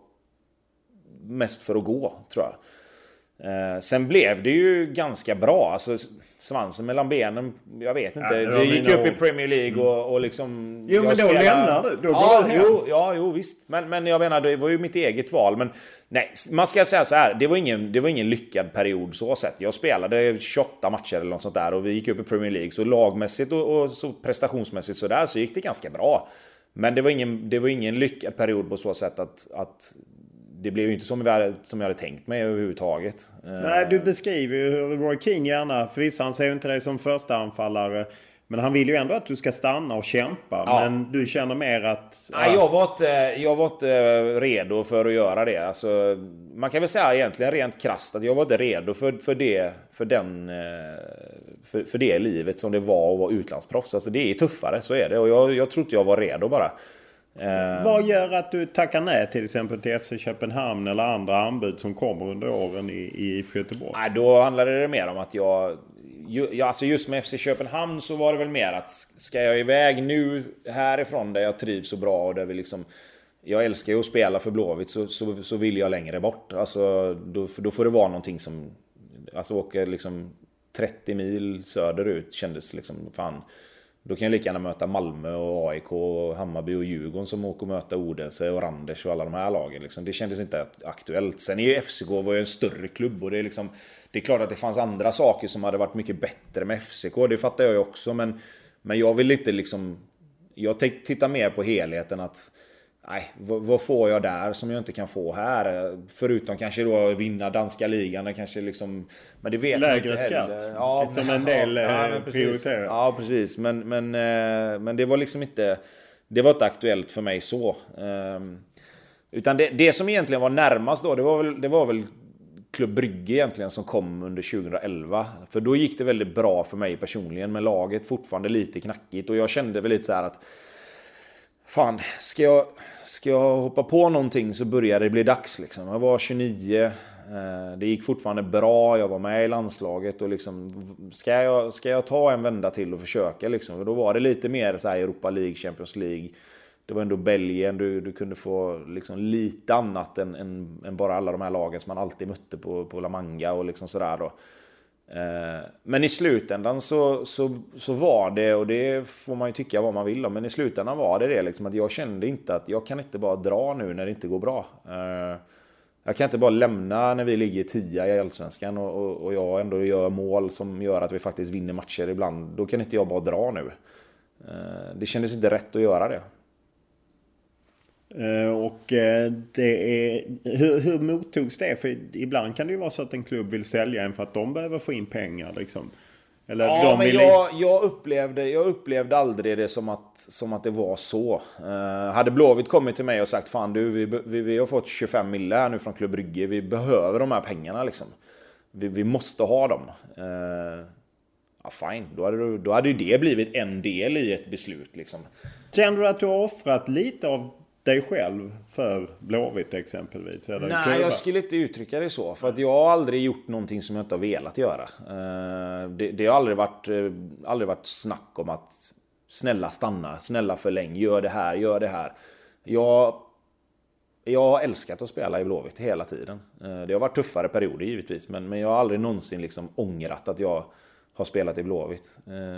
mest för att gå, tror jag. Eh, sen blev det ju ganska bra, alltså svansen mellan benen, jag vet inte, ja, vi gick upp år. i Premier League och, och liksom... Jo, men då spelade... lämnar du, då ja, går jo, ja, jo, visst, men, men jag menar, det var ju mitt eget val, men nej, man ska säga så här, det var ingen, det var ingen lyckad period så sett. Jag spelade tjugoåtta matcher eller något sånt där, och vi gick upp i Premier League, så lagmässigt och, och så prestationsmässigt så där så gick det ganska bra, men det var ingen, det var ingen lyckad period på så sätt att, att det blev ju inte som, vi, som jag hade tänkt mig överhuvudtaget. Nej, du beskriver ju hur Roy Keane gärna, för vissa han ser ju inte dig som första anfallare, Men han vill ju ändå att du ska stanna och kämpa. Ja. Men du känner mer att... Ja. Nej, jag var, inte, jag var inte redo för att göra det. Alltså, man kan väl säga egentligen rent krasst att jag var inte redo för, för, det, för, den, för, för det livet som det var att vara utlandsproffs. Alltså, det är tuffare, så är det. Och jag, jag tror inte jag var redo bara. Vad gör att du tackar nej till exempel till F C Köpenhamn eller andra anbud som kommer under åren i, i Göteborg? Nej, då handlade det mer om att jag... Ju, alltså just med F C Köpenhamn så var det väl mer att ska jag iväg nu härifrån där jag trivs så bra och där vi liksom... Jag älskar ju att spela för Blåvitt, så, så, så vill jag längre bort. Alltså, då, då får det vara någonting som... Alltså åka liksom trettio mil söderut kändes liksom... Fan, då kan jag lika gärna möta Malmö och A I K och Hammarby och Djurgården som åker och möta Odense och Randers och alla de här lagen. Liksom. Det kändes inte aktuellt. Sen är ju F C K var ju en större klubb och det är liksom... Det är klart att det fanns andra saker som hade varit mycket bättre med F C K. Det fattar jag ju också. Men, men jag vill inte liksom... Jag tittar mer på helheten att... Nej, vad, vad får jag där som jag inte kan få här? Förutom kanske då vinna danska ligan. Kanske liksom, men det vet lägre jag inte skatt. Ja, som en del ja, ja, prioriterar. Ja, precis. Men, men, men det var liksom inte... Det var inte aktuellt för mig så. Utan det, det som egentligen var närmast då, det var väl... Det var väl Klubb Brygge egentligen som kom under tjugoelva. För då gick det väldigt bra för mig personligen, med laget fortfarande lite knackigt. Och jag kände väl lite så här att fan, ska jag, ska jag hoppa på någonting så började det bli dags liksom. Jag var tjugonio, det gick fortfarande bra, jag var med i landslaget och liksom, ska jag, ska jag ta en vända till och försöka liksom. För då var det lite mer så här Europa League, Champions League. Det var ändå Belgien, du, du kunde få liksom lite annat än, än, än bara alla de här lagen som man alltid mötte på, på La Manga och liksom sådär då. Eh, men i slutändan så, så, så var det, och det får man ju tycka vad man vill om, men i slutändan var det det liksom att jag kände inte att jag kan inte bara dra nu när det inte går bra. Eh, jag kan inte bara lämna när vi ligger tia i Allsvenskan och, och, och jag ändå gör mål som gör att vi faktiskt vinner matcher ibland. Då kan inte jag bara dra nu. Eh, det kändes inte rätt att göra det. Uh, och uh, det är hur, hur mottogs det? För ibland kan det ju vara så att en klubb vill sälja en för att de behöver få in pengar liksom. Eller ja, de men vill... jag, jag, upplevde, jag upplevde aldrig det som att, som att det var så. Uh, hade Blåvitt kommit till mig och sagt fan du, vi, vi, vi har fått tjugofem mille här nu från Klubb Brygge. Vi behöver de här pengarna liksom. Vi, vi måste ha dem. Uh, ja, fine. Då hade, då hade ju det blivit en del i ett beslut liksom. Känner du att du har offrat lite av dig själv för Blåvitt exempelvis? Eller Nej, klubbar? Jag skulle inte uttrycka det så. För att jag har aldrig gjort någonting som jag inte har velat göra. Det, det har aldrig varit, aldrig varit snack om att snälla stanna, snälla förläng, gör det här, gör det här. Jag, jag har älskat att spela i Blåvitt hela tiden. Det har varit tuffare perioder givetvis. Men, men jag har aldrig någonsin liksom ångrat att jag har spelat i Blåvitt.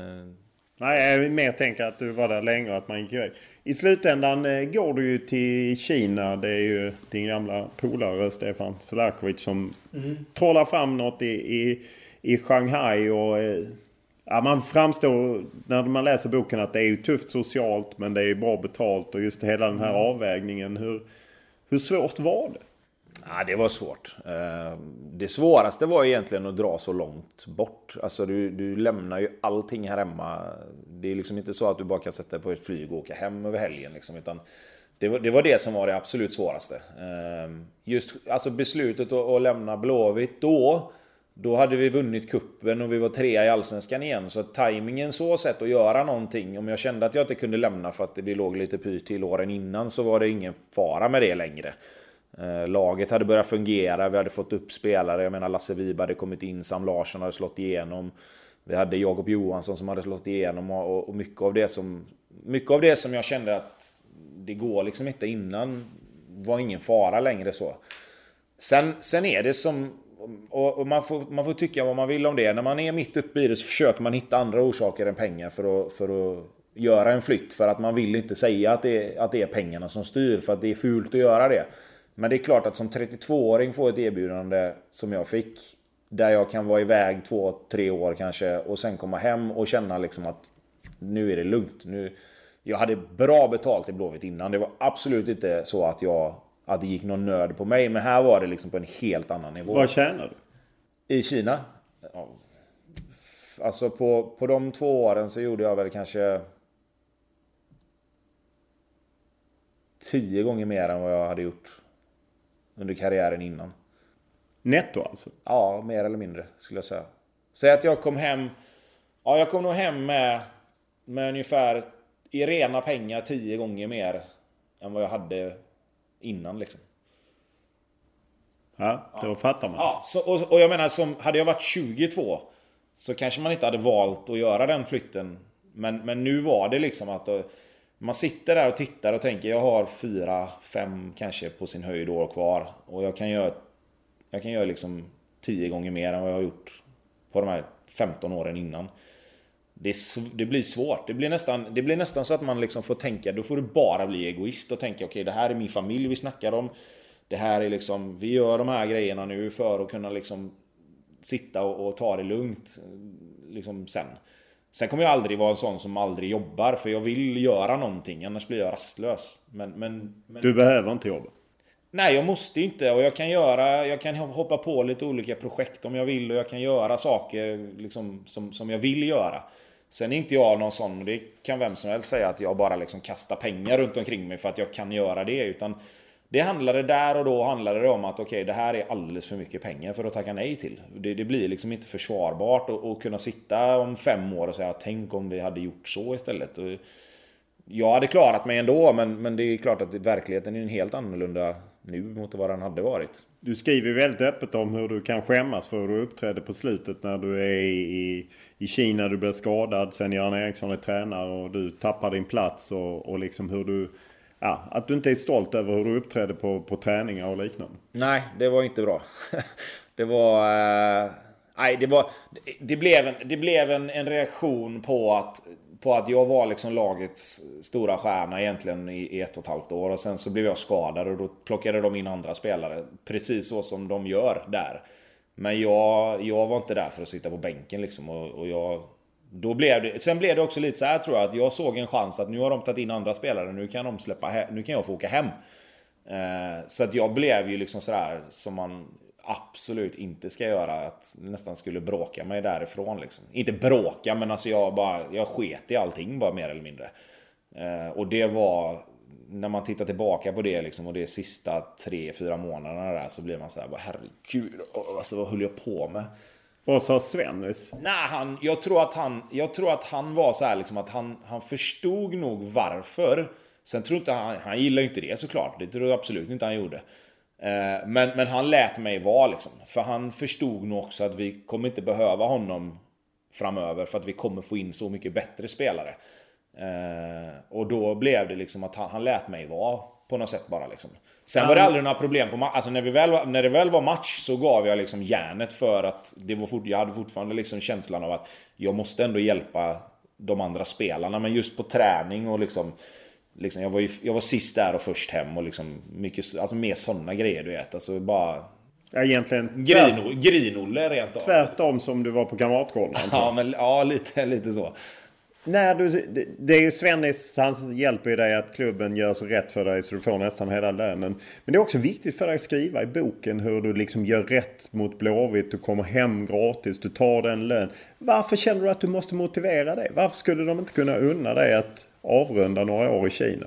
Nej, jag mer tänker att du var där länge och att man gick iväg. I slutändan eh, går du ju till Kina. Det är ju din gamla polare Stefan Selakovic som mm. trollar fram något i, i, i Shanghai. Och, eh, ja, man framstår när man läser boken att det är ju tufft socialt, men det är bra betalt. Och just hela den här mm. avvägningen. Hur, hur svårt var det? Ja, det var svårt. Det svåraste var egentligen att dra så långt bort. Alltså du, du lämnar ju allting här hemma. Det är liksom inte så att du bara kan sätta på ett flyg och åka hem över helgen liksom, utan det var, det var det som var det absolut svåraste. Just alltså beslutet att, att lämna Blåvitt då, då hade vi vunnit kuppen och vi var trea i Allsvenskan igen. Så tajmingen så sett att göra någonting, om jag kände att jag inte kunde lämna för att vi låg lite pyrt till åren innan, så var det ingen fara med det längre. Laget hade börjat fungera, vi hade fått upp spelare. Jag menar Lasse Vibe hade kommit in, Sam Larsson hade slått igenom. Vi hade Jakob Johansson som hade slått igenom. Och, och mycket, av det som, mycket av det som jag kände att det går liksom inte innan var ingen fara längre så. Sen, sen är det som, och, och man, får, man får tycka vad man vill om det. När man är mitt uppe i det så försöker man hitta andra orsaker än pengar för att, för att göra en flytt. För att man vill inte säga att det, att det är pengarna som styr, för att det är fult att göra det. Men det är klart att som trettiotvååring få ett erbjudande som jag fick, där jag kan vara iväg två, tre år kanske och sen komma hem och känna liksom att nu är det lugnt. Nu, jag hade bra betalt i Blåvitt innan. Det var absolut inte så att, jag, att det gick någon nöd på mig, men här var det liksom på en helt annan nivå. Vad tjänar du? I Kina? Ja, Alltså på, på de två åren så gjorde jag väl kanske tio gånger mer än vad jag hade gjort under karriären innan. Netto alltså? Ja, mer eller mindre skulle jag säga. Säg att jag kom hem. Ja, jag kom nog hem med, med ungefär i rena pengar tio gånger mer än vad jag hade innan liksom. Ja, då ja. fattar man. Ja, så, och, och jag menar, som, hade jag varit tjugotvå så kanske man inte hade valt att göra den flytten. Men, men nu var det liksom att då, man sitter där och tittar och tänker jag har fyra, fem kanske på sin höjd år kvar. Och jag kan göra, jag kan göra liksom tio gånger mer än vad jag har gjort på de här femton åren innan. Det, är, det blir svårt. Det blir, nästan, det blir nästan så att man liksom får tänka, då får du bara bli egoist och tänka okej, okay, det här är min familj vi snackar om. Det här är liksom, vi gör de här grejerna nu för att kunna liksom sitta och, och ta det lugnt liksom sen. Sen kommer jag aldrig vara en sån som aldrig jobbar, för jag vill göra någonting, annars blir jag rastlös. Men, men, men... Du behöver inte jobba? Nej, jag måste inte, och jag kan göra, jag kan hoppa på lite olika projekt om jag vill, och jag kan göra saker liksom som, som jag vill göra. Sen är inte jag någon sån, och det kan vem som helst säga, att jag bara liksom kastar pengar runt omkring mig för att jag kan göra det, utan det handlade där och då handlade det om att okej, okay, det här är alldeles för mycket pengar för att tacka nej till. Det, det blir liksom inte försvarbart att, att kunna sitta om fem år och säga tänk om vi hade gjort så istället. Och jag hade klarat mig ändå, men, men det är klart att verkligheten är en helt annorlunda nu mot vad den hade varit. Du skriver väldigt öppet om hur du kan skämmas för hur du uppträdde på slutet när du är i, i Kina, du blev skadad, Sven-Göran Eriksson är tränare och du tappar din plats och, och liksom hur du... Ja, att du inte är stolt över hur du uppträdde på, på träningar och liknande. Nej, det var inte bra. Det var... Eh, nej, det var... Det blev en, det blev en, en reaktion på att, på att jag var liksom lagets stora stjärna egentligen i, i ett och ett halvt år. Och sen så blev jag skadad och då plockade de in andra spelare. Precis så som de gör där. Men jag, jag var inte där för att sitta på bänken liksom. Och, och jag... Då blev det, sen blev det också lite så här, tror jag, att jag såg en chans att nu har de tagit in andra spelare, nu kan de släppa he- nu kan jag få åka hem. Eh, så att jag blev ju liksom så där som man absolut inte ska göra, att nästan skulle bråka mig därifrån liksom. Inte bråka, men alltså jag bara jag sket i allting bara mer eller mindre. Eh, och det var när man tittar tillbaka på det liksom, och det sista tre fyra månaderna där, så blir man så här, bara herregud, alltså vad höll jag på med? Vad sa Svennis? Nej, han, jag, tror att han, jag tror att han var så här liksom, att han, han förstod nog varför. Sen tror inte han, han gillar ju inte det såklart. Det tror jag absolut inte han gjorde. Eh, men, men han lät mig vara liksom. För han förstod nog också att vi kommer inte behöva honom framöver, för att vi kommer få in så mycket bättre spelare. Eh, och då blev det liksom att han, han lät mig vara på något sätt bara liksom. Sen var det aldrig några problem på ma- alltså när vi väl när det väl var match, så gav jag liksom järnet, för att det var fort, jag hade fortfarande liksom känslan av att jag måste ändå hjälpa de andra spelarna, men just på träning och liksom liksom jag var ju, jag var sist där och först hem och liksom mycket, alltså mer såna grejer, du vet, alltså bara ja, egentligen Grino, grinolle rent av. Tvärtom som du var på Kamratgården. Ja, men ja, lite lite så. När du, det är ju Svennis, han hjälper ju dig att klubben gör så rätt för dig så du får nästan hela lönen. Men det är också viktigt för dig att skriva i boken hur du liksom gör rätt mot Blåvitt. Du kommer hem gratis, du tar den lön. Varför känner du att du måste motivera dig? Varför skulle de inte kunna unna dig att avrunda några år i Kina?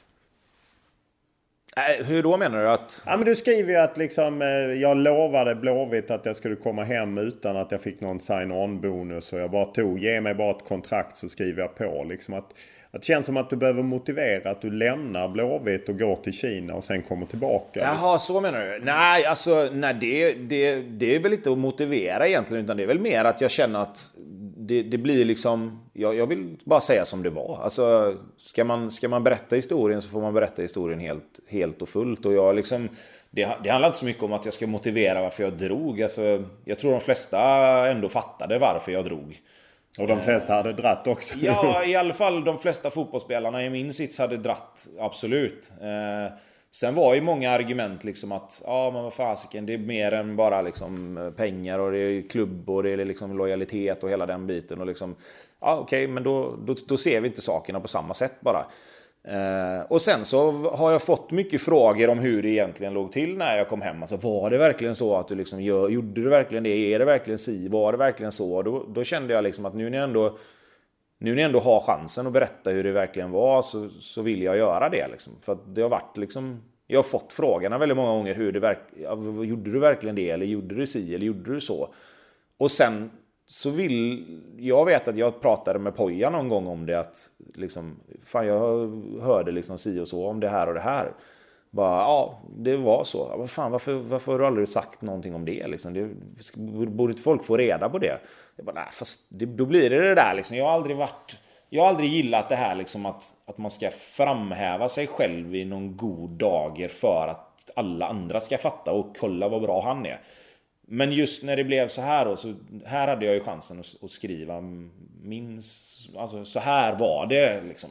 Äh, hur då menar du att... Ja, men du skriver ju att liksom, eh, jag lovade Blåvitt att jag skulle komma hem utan att jag fick någon sign-on-bonus. Och jag bara tog, ge mig bara ett kontrakt så skriver jag på. Liksom att, att det känns som att du behöver motivera att du lämnar Blåvitt och går till Kina och sen kommer tillbaka. Jaha, så menar du? Nej, alltså, nej, det, det, det är väl inte att motivera egentligen, utan det är väl mer att jag känner att det, det blir liksom... Jag, jag vill bara säga som det var. Alltså, ska man, ska man berätta historien så får man berätta historien helt, helt och fullt. Och jag liksom... Det, det handlar inte så mycket om att jag ska motivera varför jag drog. Alltså, jag tror de flesta ändå fattade varför jag drog. Och de flesta hade dratt också. Ja, i alla fall de flesta fotbollsspelarna i min sits hade dratt, absolut. Eh, sen var ju många argument liksom att ja, men vad fasiken, det är mer än bara liksom pengar, och det är klubb och det är liksom lojalitet och hela den biten, och liksom ja, okej, okay, men då, då, då ser vi inte sakerna på samma sätt bara. Eh, och sen så har jag fått mycket frågor om hur det egentligen låg till när jag kom hem. Alltså, var det verkligen så att du liksom gör, gjorde du verkligen det? Är det verkligen si? Var det verkligen så? Då, då kände jag liksom att nu när jag ändå, nu när jag ändå har chansen att berätta hur det verkligen var, så, så vill jag göra det liksom. För att det har varit liksom, jag har fått frågorna väldigt många gånger, hur det verk, gjorde du verkligen det? Eller gjorde du si? Eller gjorde du så? Och sen så vill, jag vet att jag pratade med Poja någon gång om det, att liksom, fan jag hörde liksom si och så om det här och det här. Bara, ja, det var så. Vad fan, varför, varför har du aldrig sagt någonting om det liksom? Det borde inte folk få reda på det? Jag bara, nej, fast det, då blir det det där liksom. Jag har aldrig varit, jag har aldrig gillat det här liksom, att, att man ska framhäva sig själv i någon god dager för att alla andra ska fatta och kolla vad bra han är. Men just när det blev så här då, så här hade jag ju chansen att, att skriva min, alltså så här var det liksom.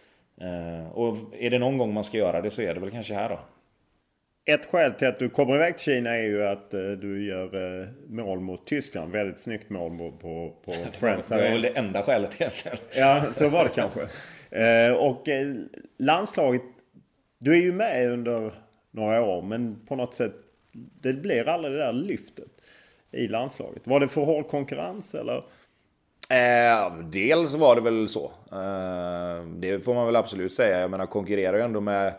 Uh, och är det någon gång man ska göra det, så är det väl kanske här då. Ett skäl till att du kommer iväg till Kina är ju att uh, du gör uh, mål mot Tyskland. Väldigt snyggt mål på, på, på Friends. Det var väl det enda skälet egentligen. Ja, så var det kanske. Uh, och uh, landslaget, du är ju med under några år, men på något sätt det blir aldrig det där lyftet i landslaget. Var det för hård konkurrens eller? Eh, dels var det väl så. Eh, det får man väl absolut säga. Jag menar, konkurrerar ju ändå med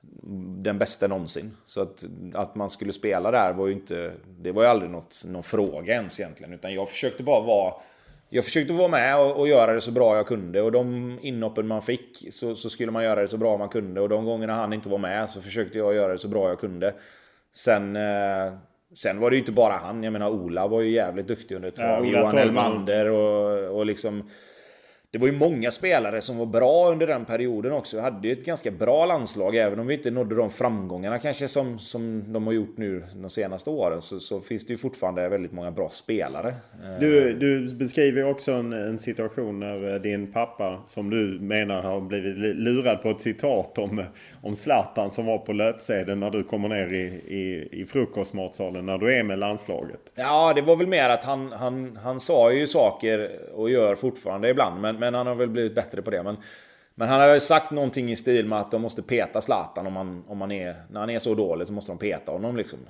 den bästa någonsin. Så att, att man skulle spela där var ju inte, det var ju aldrig något, någon fråga ens egentligen. Utan jag försökte bara vara, jag försökte vara med och, och göra det så bra jag kunde. Och de inhoppen man fick, så, så skulle man göra det så bra man kunde. Och de gångerna han inte var med, så försökte jag göra det så bra jag kunde. Sen... Eh, Sen var det ju inte bara han, jag menar Ola var ju jävligt duktig under ett tag, ja, Johan Elmander och, och liksom, det var ju många spelare som var bra under den perioden också. Vi hade ju ett ganska bra landslag, även om vi inte nådde de framgångarna kanske som, som de har gjort nu de senaste åren, så, så finns det ju fortfarande väldigt många bra spelare. Du, du beskriver också en, en situation när din pappa, som du menar har blivit lurad på ett citat om, om Zlatan som var på löpsedeln när du kommer ner i, i, i frukostmatsalen när du är med landslaget. Ja, det var väl mer att han, han, han sa ju saker och gör fortfarande ibland, men Men han har väl blivit bättre på det. Men, men han har ju sagt någonting i stil med att de måste peta Zlatan om man, om man är, när han är så dålig så måste de peta honom liksom.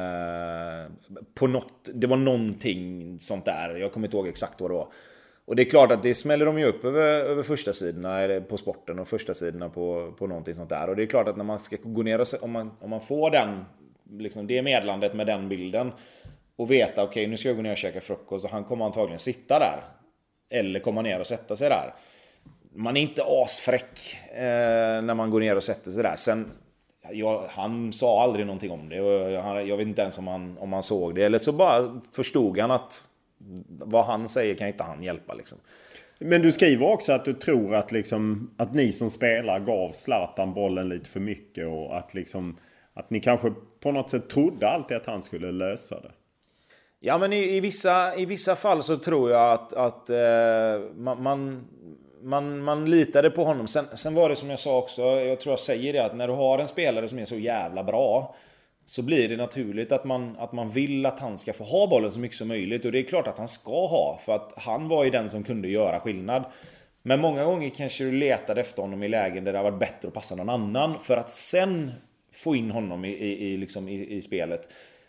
Eh, på något, det var någonting sånt där. Jag kommer inte ihåg exakt vad det var. Och det är klart att det smäller de ju upp över, över första sidorna eller på sporten och första sidorna på, på någonting sånt där. Och det är klart att när man ska gå ner och om man, om man får den, liksom det medlandet med den bilden och veta okej, okay, nu ska jag gå ner och käka frukost och han kommer antagligen sitta där. Eller komma ner och sätta sig där. Man är inte asfräck eh, när man går ner och sätter sig där. Sen, jag, han sa aldrig någonting om det. Och jag, jag vet inte ens om han, om han såg det. Eller så bara förstod han att vad han säger kan inte han hjälpa. Liksom. Men du skriver också att du tror att, liksom, att ni som spelar gav Zlatan bollen lite för mycket. Och att, liksom, att ni kanske på något sätt trodde alltid att han skulle lösa det. Ja, men i, i, vissa, i vissa fall så tror jag att, att eh, man, man, man, man litade på honom. Sen, sen var det som jag sa också, jag tror jag säger det, att när du har en spelare som är så jävla bra, så blir det naturligt att man, att man vill att han ska få ha bollen så mycket som möjligt. Och det är klart att han ska ha, för att han var ju den som kunde göra skillnad. Men många gånger kanske du letade efter honom i lägen där det har varit bättre att passa någon annan, för att sen få in honom i, i, i, liksom i, i spelet.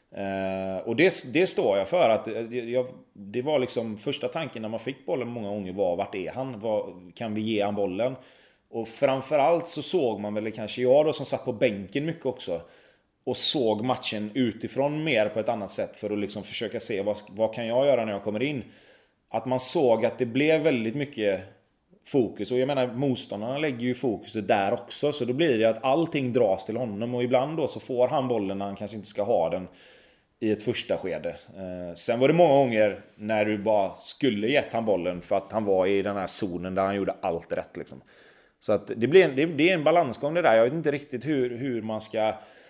Uh, och det, det står jag för att jag, det var liksom första tanken när man fick bollen många gånger var, vart är han? Var, kan vi ge han bollen? Och framförallt så såg man väl, kanske jag då som satt på bänken mycket också, och såg matchen utifrån mer på ett annat sätt för att liksom försöka se vad, vad kan jag göra när jag kommer in. Att man såg att det blev väldigt mycket fokus, och jag menar motståndarna lägger ju fokuset där också, så då blir det att allting dras till honom, och ibland då så får han bollen när han kanske inte ska ha den i ett första skede. Eh, sen var det många gånger när du bara skulle gett han bollen för att han var i den här zonen där han gjorde allt rätt liksom. Så att det blir en, det, det är en balansgång det där. Jag vet inte riktigt hur, hur man ska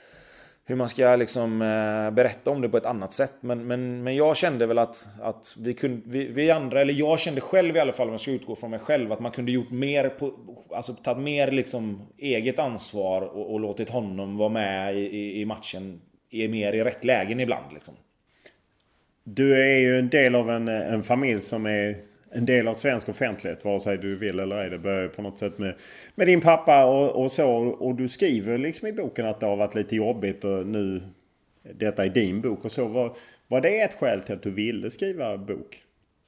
hur man ska liksom eh, berätta om det på ett annat sätt, men, men, men jag kände väl att, att vi kunde vi, vi andra, eller jag kände själv i alla fall, om jag ska utgå från mig själv, att man kunde gjort mer på, alltså tagit mer liksom eget ansvar och, och låtit honom vara med i, i, i matchen är mer i rätt lägen ibland liksom. Du är ju en del av en, en familj som är en del av svensk offentlighet, vare sig du vill eller ej. Det börjar på något sätt med, med din pappa och, och så. Och du skriver liksom i boken att det har varit lite jobbigt och nu, detta är din bok och så. Var, var det ett skäl till att du ville skriva bok?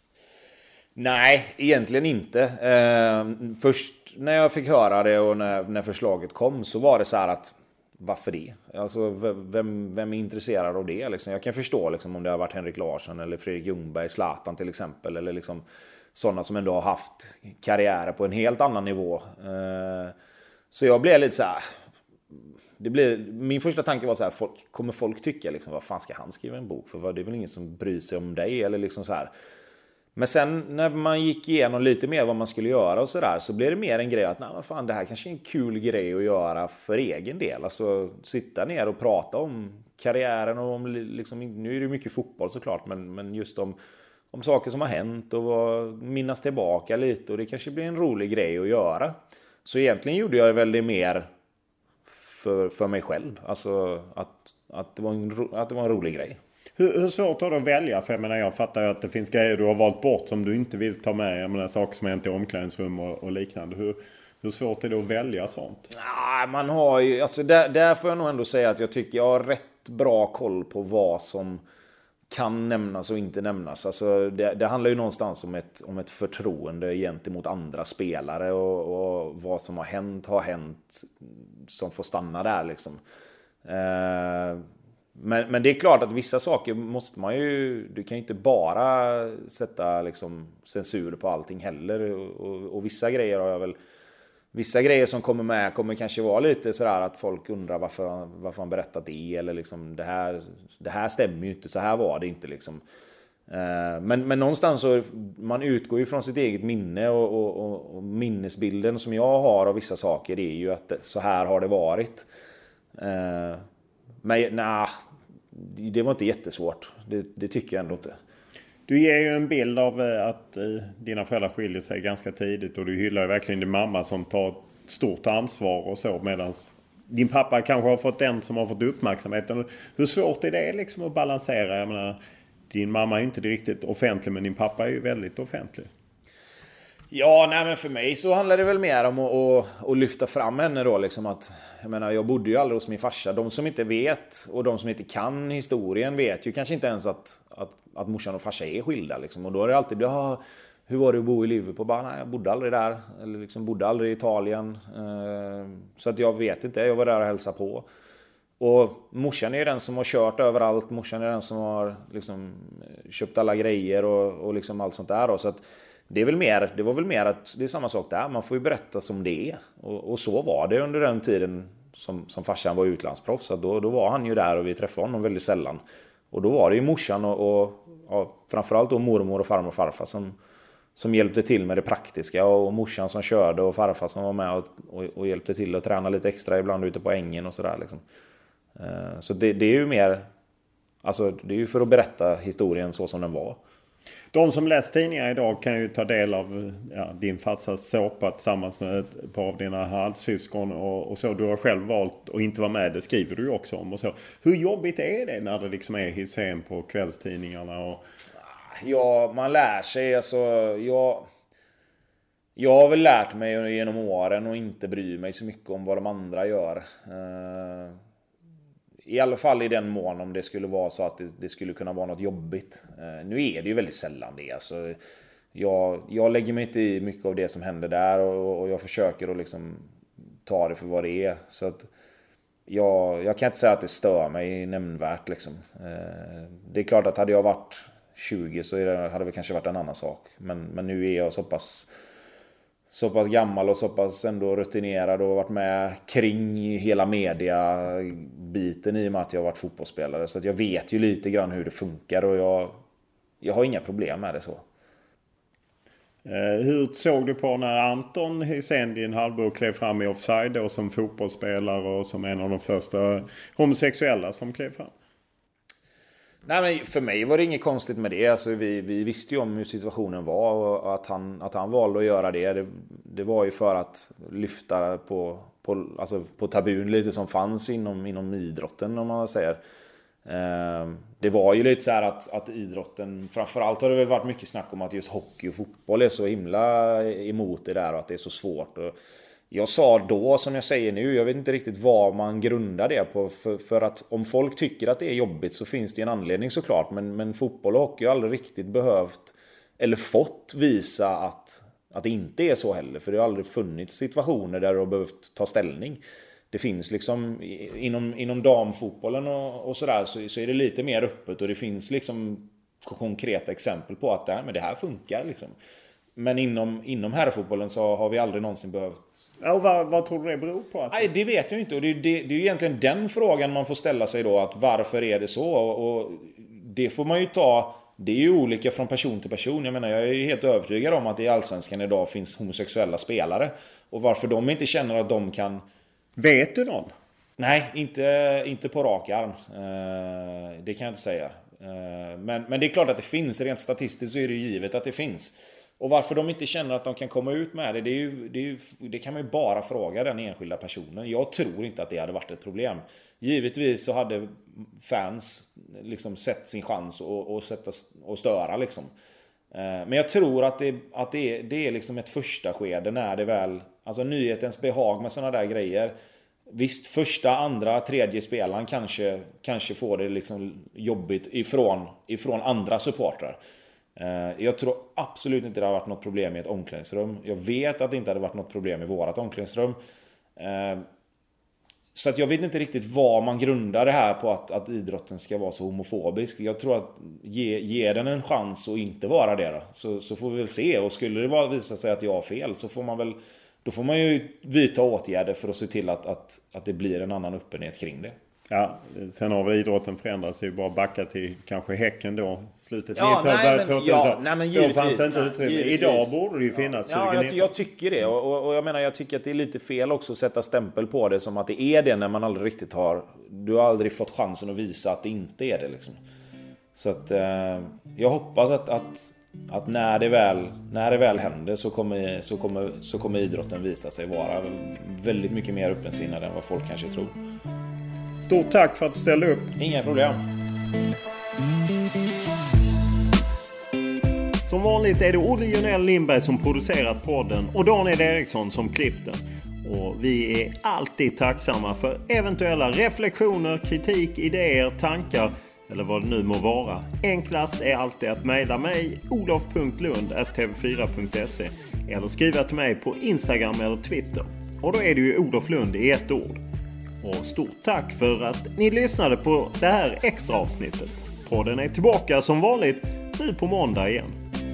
Nej, egentligen inte. Eh, först när jag fick höra det och när, när förslaget kom så var det så här att varför det? Alltså, vem, vem är intresserad av det? Liksom, jag kan förstå liksom, om det har varit Henrik Larsson eller Fredrik Ljungberg, Zlatan till exempel. Eller liksom, sådana som ändå har haft karriärer på en helt annan nivå. Eh, så jag blev lite så här... Det blir, min första tanke var så här, folk, kommer folk tycka liksom, vad fan ska han skriva en bok för? Det är väl ingen som bryr sig om dig? Eller liksom så här... Men sen när man gick igenom lite mer vad man skulle göra och sådär så blev det mer en grej att nej, fan, det här kanske är en kul grej att göra för egen del. Alltså sitta ner och prata om karriären och om liksom, nu är det mycket fotboll såklart, men, men just om, om saker som har hänt och vad, minnas tillbaka lite, och det kanske blir en rolig grej att göra. Så egentligen gjorde jag väl det mer för, för mig själv. Alltså att, att, det var en, att det var en rolig grej. Hur, hur svårt är det att välja? För jag menar, jag fattar ju att det finns grejer du har valt bort som du inte vill ta med. Jag menar, saker som har hänt i omklädningsrum och, och liknande. Hur, hur svårt är det att välja sånt? Ja, man har ju, alltså där, där får jag nog ändå säga att jag tycker jag har rätt bra koll på vad som kan nämnas och inte nämnas. Alltså det, det handlar ju någonstans om ett, om ett förtroende gentemot andra spelare. Och, och vad som har hänt har hänt som får stanna där liksom. Eh, Men, men det är klart att vissa saker måste man ju... Du kan ju inte bara sätta liksom censur på allting heller. Och, och, och vissa grejer har jag väl... Vissa grejer som kommer med kommer kanske vara lite sådär att folk undrar varför, varför han berättat det. Eller liksom det här, det här stämmer ju inte, så här var det inte liksom. Men, men någonstans så man utgår ju från sitt eget minne och, och, och minnesbilden som jag har av vissa saker är ju att så här har det varit. Men nej, det var inte jättesvårt. Det, det tycker jag ändå inte. Du ger ju en bild av att dina föräldrar skiljer sig ganska tidigt. Och du hyllar ju verkligen din mamma som tar ett stort ansvar och så. Medan din pappa kanske har fått den som har fått uppmärksamheten. Hur svårt är det liksom att balansera? Jag menar, din mamma är inte riktigt offentlig, men din pappa är ju väldigt offentlig. Ja, nej, men för mig så handlar det väl mer om att, att, att lyfta fram henne då liksom att, jag menar, jag bodde ju aldrig hos min farsa. De som inte vet och de som inte kan historien vet ju kanske inte ens att, att, att morsan och farsa är skilda liksom. Och då är det alltid blivit, ah, hur var det att bo i Liverpool? Bara, nej, jag bodde aldrig där. Eller liksom bodde aldrig i Italien. Så att jag vet inte, jag var där och hälsade på. Och morsan är den som har kört överallt. Morsan är den som har liksom köpt alla grejer och, och liksom allt sånt där då. Så att det är väl mer, det var väl mer att det är samma sak där. Man får ju berätta som det är. Och, och så var det under den tiden som, som farsan var utlandsproffs. Så då, då var han ju där och vi träffade honom väldigt sällan. Och då var det ju morsan och, och ja, framförallt då mormor och farmor och farfar som, som hjälpte till med det praktiska. Och morsan som körde och farfar som var med och, och, och hjälpte till att träna lite extra ibland ute på ängen och sådär liksom. Så det, det är ju mer, alltså det är ju för att berätta historien så som den var. De som läst tidningar idag kan ju ta del av ja, din farsas såpa tillsammans med ett par av dina halvsyskon och, och så. Du har själv valt att inte vara med, det skriver du ju också om och så. Hur jobbigt är det när det liksom är hissen på kvällstidningarna? Och... Ja, man lär sig. Alltså, jag, jag har väl lärt mig genom åren och inte bry mig så mycket om vad de andra gör. Uh... I alla fall i den mån om det skulle vara så att det, det skulle kunna vara något jobbigt. Eh, nu är det ju väldigt sällan det. Alltså, jag, jag lägger mig inte i mycket av det som händer där. Och, och jag försöker att liksom ta det för vad det är. Så att jag, jag kan inte säga att det stör mig nämnvärt. Liksom. Eh, det är klart att hade jag varit tjugo så det, hade det kanske varit en annan sak. Men, men nu är jag så pass... så pass gammal och så pass ändå rutinerad och varit med kring hela media-biten i och med att jag har varit fotbollsspelare. Så att jag vet ju lite grann hur det funkar och jag, jag har inga problem med det så. Eh, hur såg du på när Anton Hysén, din halvbror, klev fram i Offside då, som fotbollsspelare och som en av de första homosexuella som klev fram? Nej, men för mig var det inget konstigt med det. Alltså, vi, vi visste ju om hur situationen var och att han, att han valde att göra det. Det, det var ju för att lyfta på, på, alltså på tabun lite som fanns inom, inom idrotten om man säger. Det var ju lite så här att, att idrotten, framförallt har det väl varit mycket snack om att just hockey och fotboll är så himla emot det där och att det är så svårt. Och jag sa då, som jag säger nu, jag vet inte riktigt vad man grundar det på. För, för att om folk tycker att det är jobbigt så finns det en anledning såklart. Men, men fotboll och hockey har aldrig riktigt behövt eller fått visa att, att det inte är så heller. För det har aldrig funnits situationer där du har behövt ta ställning. Det finns liksom inom, inom damfotbollen och, och sådär så, så är det lite mer öppet. Och det finns liksom konkreta exempel på att det här, men det här funkar liksom. Men inom, inom herrfotbollen så har vi aldrig någonsin behövt... Ja, och vad, vad tror du det beror på? Att... Nej, det vet jag inte. Och det, det, det är ju egentligen den frågan man får ställa sig då. Att varför är det så? Och, och det får man ju ta... Det är ju olika från person till person. Jag menar, jag är ju helt övertygad om att i Allsvenskan idag finns homosexuella spelare. Och varför de inte känner att de kan... Vet du någon? Nej, inte, inte på rak arm. Det kan jag inte säga. Men, men det är klart att det finns. Rent statistiskt så är det givet att det finns. Och varför de inte känner att de kan komma ut med det, det, är ju, det, är ju, det kan man ju bara fråga den enskilda personen. Jag tror inte att det hade varit ett problem. Givetvis så hade fans liksom sett sin chans och, och, sätta, och störa liksom. Men jag tror att det, att det, är, det är liksom ett första skede när det väl... Alltså nyhetens behag med sådana där grejer. Visst, första, andra, tredje spelaren kanske, kanske får det liksom jobbigt ifrån, ifrån andra supportrar. Jag tror absolut inte det har varit något problem i ett omklädningsrum. Jag vet att det inte hade varit något problem i vårat omklädningsrum. Så att jag vet inte riktigt vad man grundar det här på att, att idrotten ska vara så homofobisk. Jag tror att ge, ge den en chans och inte vara det då. Så, så får vi väl se. Och skulle det vara, visa sig att jag har fel så får man väl... Då får man ju vidta åtgärder för att se till att, att, att det blir en annan öppenhet kring det. Ja, sen har väl idrotten förändrats. Det är ju bara backa till kanske Häcken då. Slutet ja, nittiotalet, tvåtusen. Ja, nej, men givetvis. Då fanns det inte utrymme. Givetvis. Idag borde det ju finnas. Ja, jag, jag tycker det. Och, och, och jag menar, jag tycker att det är lite fel också att sätta stämpel på det som att det är det när man aldrig riktigt har... Du har aldrig fått chansen att visa att det inte är det liksom. Så att eh, jag hoppas att... att Att när det väl, när det väl händer så kommer, så, kommer, så kommer idrotten visa sig vara väldigt mycket mer öppensinnad än vad folk kanske tror. Stort tack för att du ställde upp. Inga problem. Som vanligt är det Olle Jonell Lindberg som producerat podden och Daniel Eriksson som klippt den. Och vi är alltid tacksamma för eventuella reflektioner, kritik, idéer, tankar eller vad det nu må vara. Enklast är alltid att mejla mig olof punkt lund at t v fyra punkt se eller skriva till mig på Instagram eller Twitter. Och då är det ju Olof Lund i ett ord. Och stort tack för att ni lyssnade på det här extra avsnittet. Podden är tillbaka som vanligt nu på måndag igen.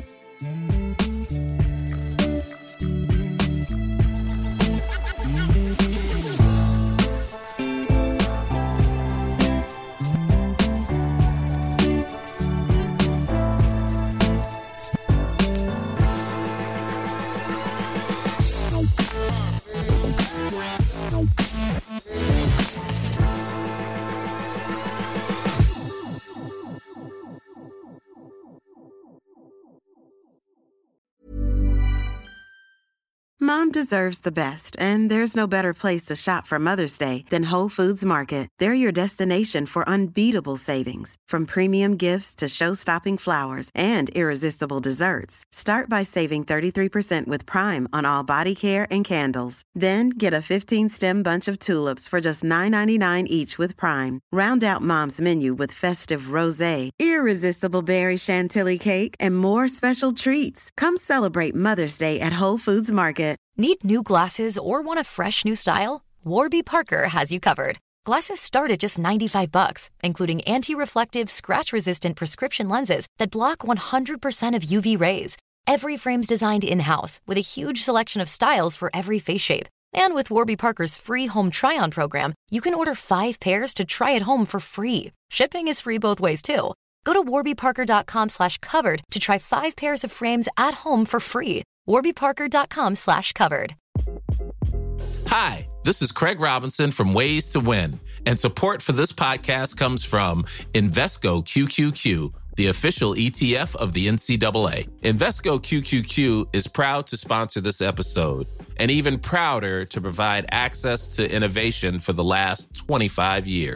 Mom deserves the best, and there's no better place to shop for Mother's Day than Whole Foods Market. They're your destination for unbeatable savings, from premium gifts to show-stopping flowers and irresistible desserts. Start by saving thirty-three percent with Prime on all body care and candles. Then get a fifteen-stem bunch of tulips for just nine ninety-nine each with Prime. Round out Mom's menu with festive rosé, irresistible berry chantilly cake, and more special treats. Come celebrate Mother's Day at Whole Foods Market. Need new glasses or want a fresh new style? Warby Parker has you covered. Glasses start at just ninety-five bucks, including anti-reflective, scratch-resistant prescription lenses that block one hundred percent of U V rays. Every frame's designed in-house with a huge selection of styles for every face shape. And with Warby Parker's free home try-on program, you can order five pairs to try at home for free. Shipping is free both ways, too. Go to warbyparker.com slash covered to try five pairs of frames at home for free. warbyparker.com slash covered. Hi, this is Craig Robinson from Ways to Win, and support for this podcast comes from Invesco Q Q Q, the official E T F of the N C double A. Invesco Q Q Q is proud to sponsor this episode, and even prouder to provide access to innovation for the last twenty-five years.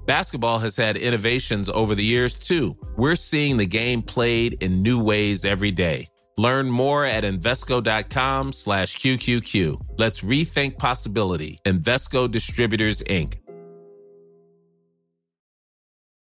Basketball has had innovations over the years, too. We're seeing the game played in new ways every day. Learn more at Invesco.com slash QQQ. Let's rethink possibility. Invesco Distributors, Incorporated.